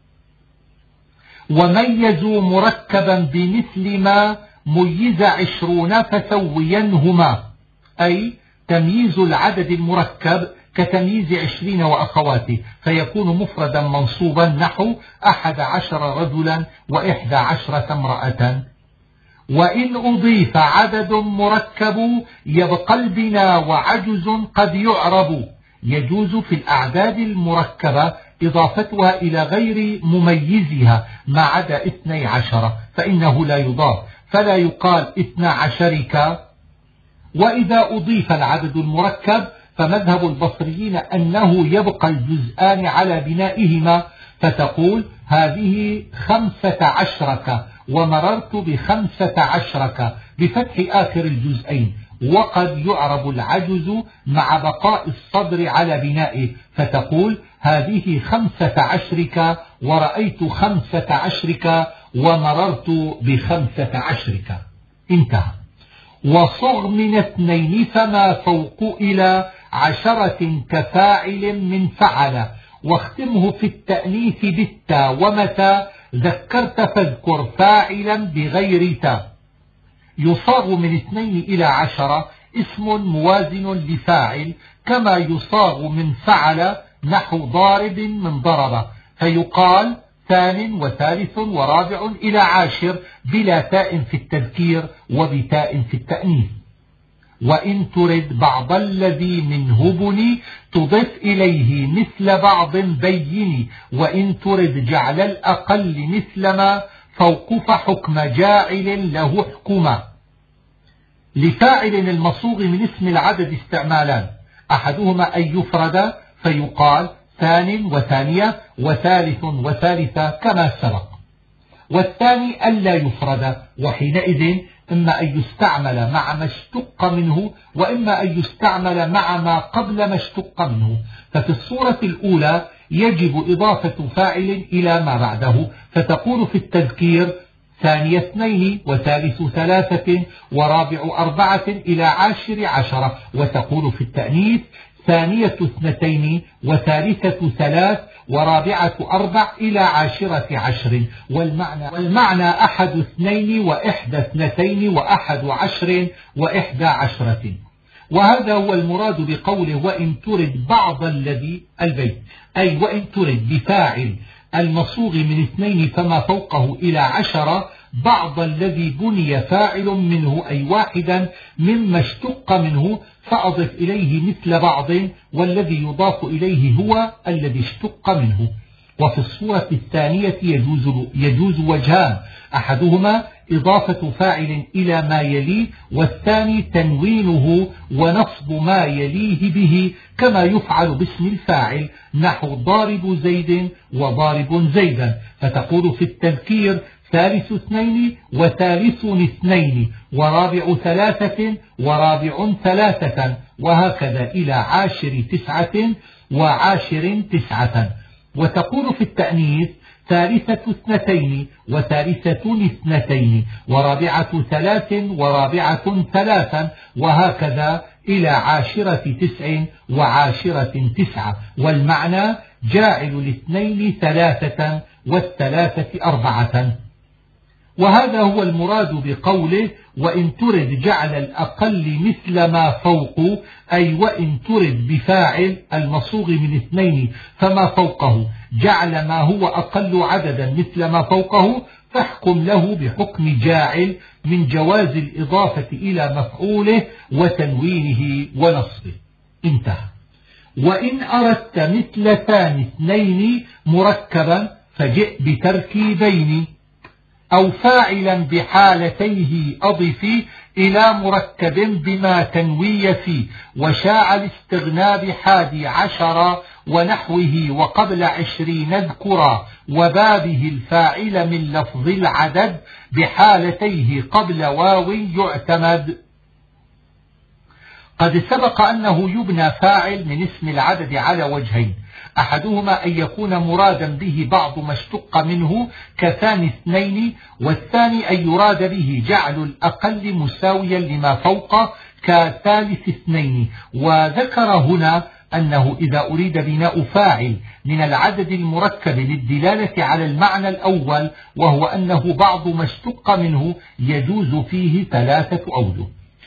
وميزوا مركبا بمثل ما ميز عشرون فسوينهما، أي تمييز العدد المركب كتمييز عشرين وأخواته، فيكون مفردا منصوبا، نحو أحد عشر رجلا وإحدى عشرة امرأة. وإن أضيف عدد مركب يبقى البناء وعجز قد يعرب، يجوز في الأعداد المركبة إضافتها إلى غير مميزها ما عدا اثني عشر، فإنه لا يضاف، فلا يقال اثنى عشرك. وإذا أضيف العدد المركب فمذهب البصريين أنه يبقى الجزءان على بنائهما، فتقول هذه خمسة عشرك ومررت بخمسة عشرك بفتح آخر الجزئين. وقد يعرب العجز مع بقاء الصدر على بنائه، فتقول هذه خمسة عشرك ورأيت خمسة عشرك ومررت بخمسة عشرك. انتهى. وصغ من اثنين فما فوق إلى عشرة كفاعل من فعل، واختمه في التأنيث بالتا، ومتى ذكرت فاذكر فاعلا بغير تا. يصاغ من اثنين إلى عشرة اسم موازن لفاعل، كما يصاغ من فعل، نحو ضارب من ضرب، فيقال ثان وثالث ورابع إلى عاشر بلا تاء في التذكير وبتاء في التأنيث. وإن ترد بعض الذي منه بني تضف إليه مثل بعض بين، وإن ترد جعل الأقل مثل ما فوق فحكم جاعل له حكما. لفاعل المصوغ من اسم العدد استعمالان: أحدهما أن يفرد فيقال ثان وثانية وثالث وثالثة كما سبق، والثاني ألا يفرد، وحينئذ إما أن يستعمل مع ما اشتق منه، وإما أن يستعمل مع ما قبل ما اشتق منه. ففي الصورة الأولى يجب إضافة فاعل إلى ما بعده، فتقول في التذكير ثاني اثنين وثالث ثلاثة ورابع أربعة إلى عاشر عشرة، وتقول في التأنيث ثانية اثنتين وثالثة ثلاث ورابعة أربع إلى عاشرة عشر. والمعنى, والمعنى أحد اثنين وإحدى اثنتين وأحد عشر وإحدى عشرة. وهذا هو المراد بقوله وإن ترد بعض الذي البيت، أي وإن ترد بفاعل المصوغ من اثنين فما فوقه إلى عشرة بعض الذي بني فاعل منه، أي واحدا مما اشتق منه، فأضف إليه مثل بعض، والذي يضاف إليه هو الذي اشتق منه. وفي الصورة الثانية يجوز, يجوز وجهان، أحدهما إضافة فاعل إلى ما يليه، والثاني تنوينه ونصب ما يليه به كما يفعل باسم الفاعل، نحو ضارب زيد وضارب زيدا، فتقول في التذكير ثالث اثنين وثالث اثنين ورابع ثلاثة ورابع ثلاثة، وهكذا إلى عاشر تسعة وعاشر تسعة. وتقول في التأنيث ثالثة اثنتين وثالثة اثنتين ورابعة ثلاث ورابعة ثلاثا، وهكذا إلى عاشرة تسع وعاشرة تسعة. والمعنى جاعل الاثنين ثلاثة والثلاثة أربعة. وهذا هو المراد بقوله وإن ترد جعل الأقل مثل ما فوق، أي وإن ترد بفاعل المصوغ من اثنين فما فوقه جعل ما هو أقل عددا مثل ما فوقه، فاحكم له بحكم جاعل من جواز الإضافة إلى مفعوله وتنوينه ونصبه. انتهى. وإن أردت مثل ثاني اثنين مركبا فجئ بتركيبين، أو فاعلا بحالتيه أضفي إلى مركب بما تنوي فيه، وشاع الاستغناء بحادي عشر ونحوه وقبل عشرين اذكرا، وبابه الفاعل من لفظ العدد بحالتيه قبل واو يعتمد. قد سبق أنه يبنى فاعل من اسم العدد على وجهين، أحدهما أن يكون مرادا به بعض ما اشتق منه كثاني اثنين، والثاني أن يراد به جعل الأقل مساويا لما فوقه كثالث اثنين. وذكر هنا أنه إذا أريد بناء فاعل من العدد المركب للدلالة على المعنى الأول وهو أنه بعض ما اشتق منه يجوز فيه ثلاثة أوجه.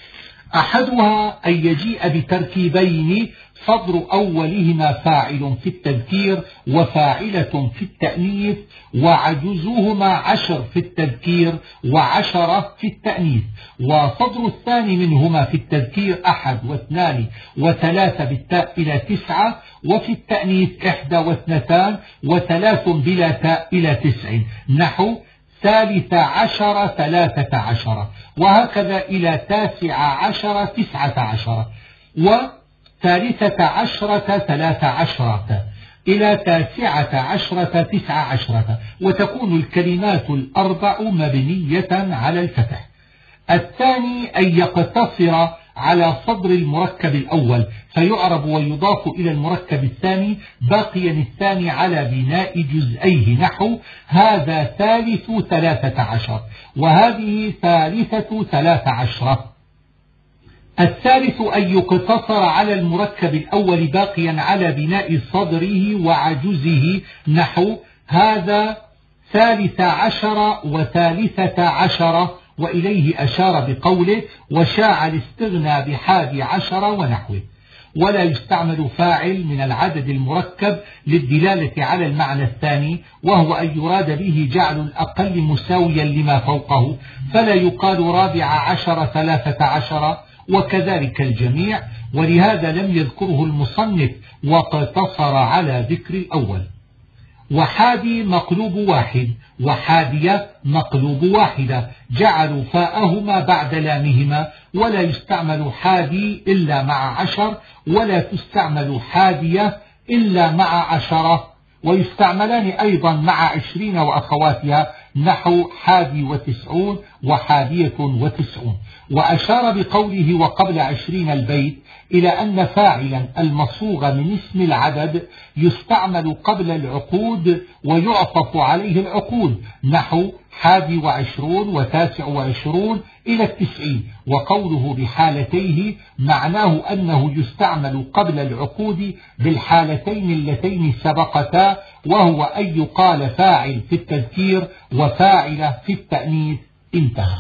أحدها أن يجيء بتركيبين صدر أولهما فاعل في التذكير وفاعلة في التأنيث، وعجزوهما عشر في التذكير وعشرة في التأنيث، وصدر الثاني منهما في التذكير أحد واثنان وثلاثة بالتاء إلى تسعة، وفي التأنيث إحدى واثنتان وثلاث بلا تاء إلى تسع، نحو ثالث عشر ثلاثة عشر، وهكذا إلى تاسع عشر تسعة عشر، وثالثة عشرة ثلاث عشرة إلى تاسعة عشرة تسع عشرة، وتكون الكلمات الأربع مبنية على الفتح. الثاني أن يقتصر على صدر المركب الأول فيعرب ويضاف إلى المركب الثاني، باقيا الثاني على بناء جزئيه، نحو هذا ثالث ثلاثة عشر وهذه ثالثة ثلاث عشرة. الثالث أن يقتصر على المركب الأول باقيا على بناء صدره وعجزه، نحو هذا ثالث عشر وثالثة عشر، وإليه أشار بقوله وشاع الاستغنى بحادي عشر ونحوه. ولا يستعمل فاعل من العدد المركب للدلالة على المعنى الثاني وهو أن يراد به جعل الأقل مساويا لما فوقه، فلا يقال رابع عشر ثلاثة عشر، وكذلك الجميع، ولهذا لم يذكره المصنف واقتصر على ذكر الأول. وحادي مقلوب واحد وحادية مقلوب واحدة، جعلوا فاءهما بعد لامهما، ولا يستعمل حادي إلا مع عشر، ولا تستعمل حادية إلا مع عشرة، ويستعملان أيضا مع عشرين وأخواتها، نحو حادي وتسعون وحادية وتسعون. وأشار بقوله وقبل عشرين البيت إلى أن فاعلا المصوغ من اسم العدد يستعمل قبل العقود ويعطف عليه العقود، نحو حادي وعشرون وتاسع وعشرون إلى التسعين. وقوله بحالتيه معناه أنه يستعمل قبل العقود بالحالتين اللتين سبقتا، وهو أن يقال فاعل في التذكير وفاعل في التأنيث. انتهى.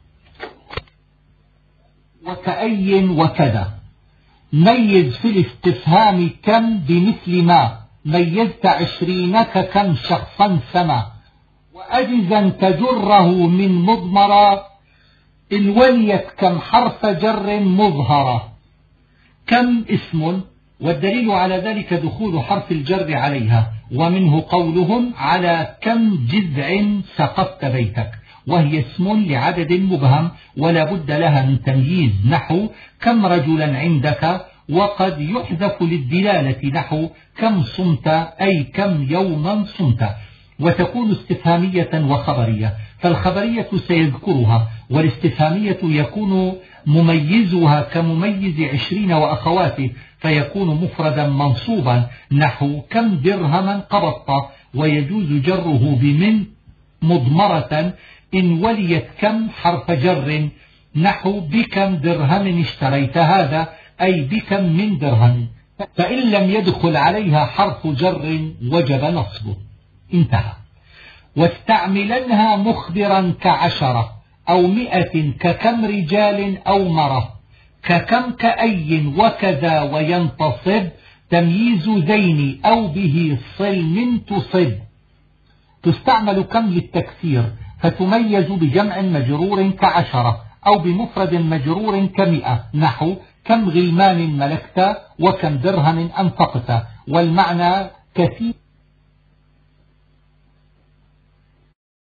وكأي وكذا. ميز في الاستفهام كم بمثل ما ميزت عشرينك كم شخصا سما، وأجزا تجره من مضمرا إن وليت كم حرف جر مظهرا. كم اسم، والدليل على ذلك دخول حرف الجر عليها، ومنه قولهم على كم جذع سقطت بيتك، وهي اسم لعدد مبهم ولا بد لها من تمييز، نحو كم رجلا عندك، وقد يحذف للدلالة نحو كم صمت أي كم يوما صمت. وتكون استفهامية وخبرية، فالخبرية سيذكرها، والاستفهامية يكون مميزها كمميز عشرين وأخواته، فيكون مفردا منصوبا نحو كم درهما قبضت، ويجوز جره بمن مضمرة إن وليت كم حرف جر نحو بكم درهم اشتريت هذا، أي بكم من درهم، فإن لم يدخل عليها حرف جر وجب نصبه. انتهى. واستعملنها مخبرا كعشرة أو مئة ككم رجال أو مرة، ككم كأي وكذا وينتصب تمييز زين أو به صل من تصب. تستعمل كم للتكثير فتميز بجمع مجرور كعشرة أو بمفرد مجرور كمئة، نحو كم غلمان ملكت وكم درهم أنفقت، والمعنى كثير.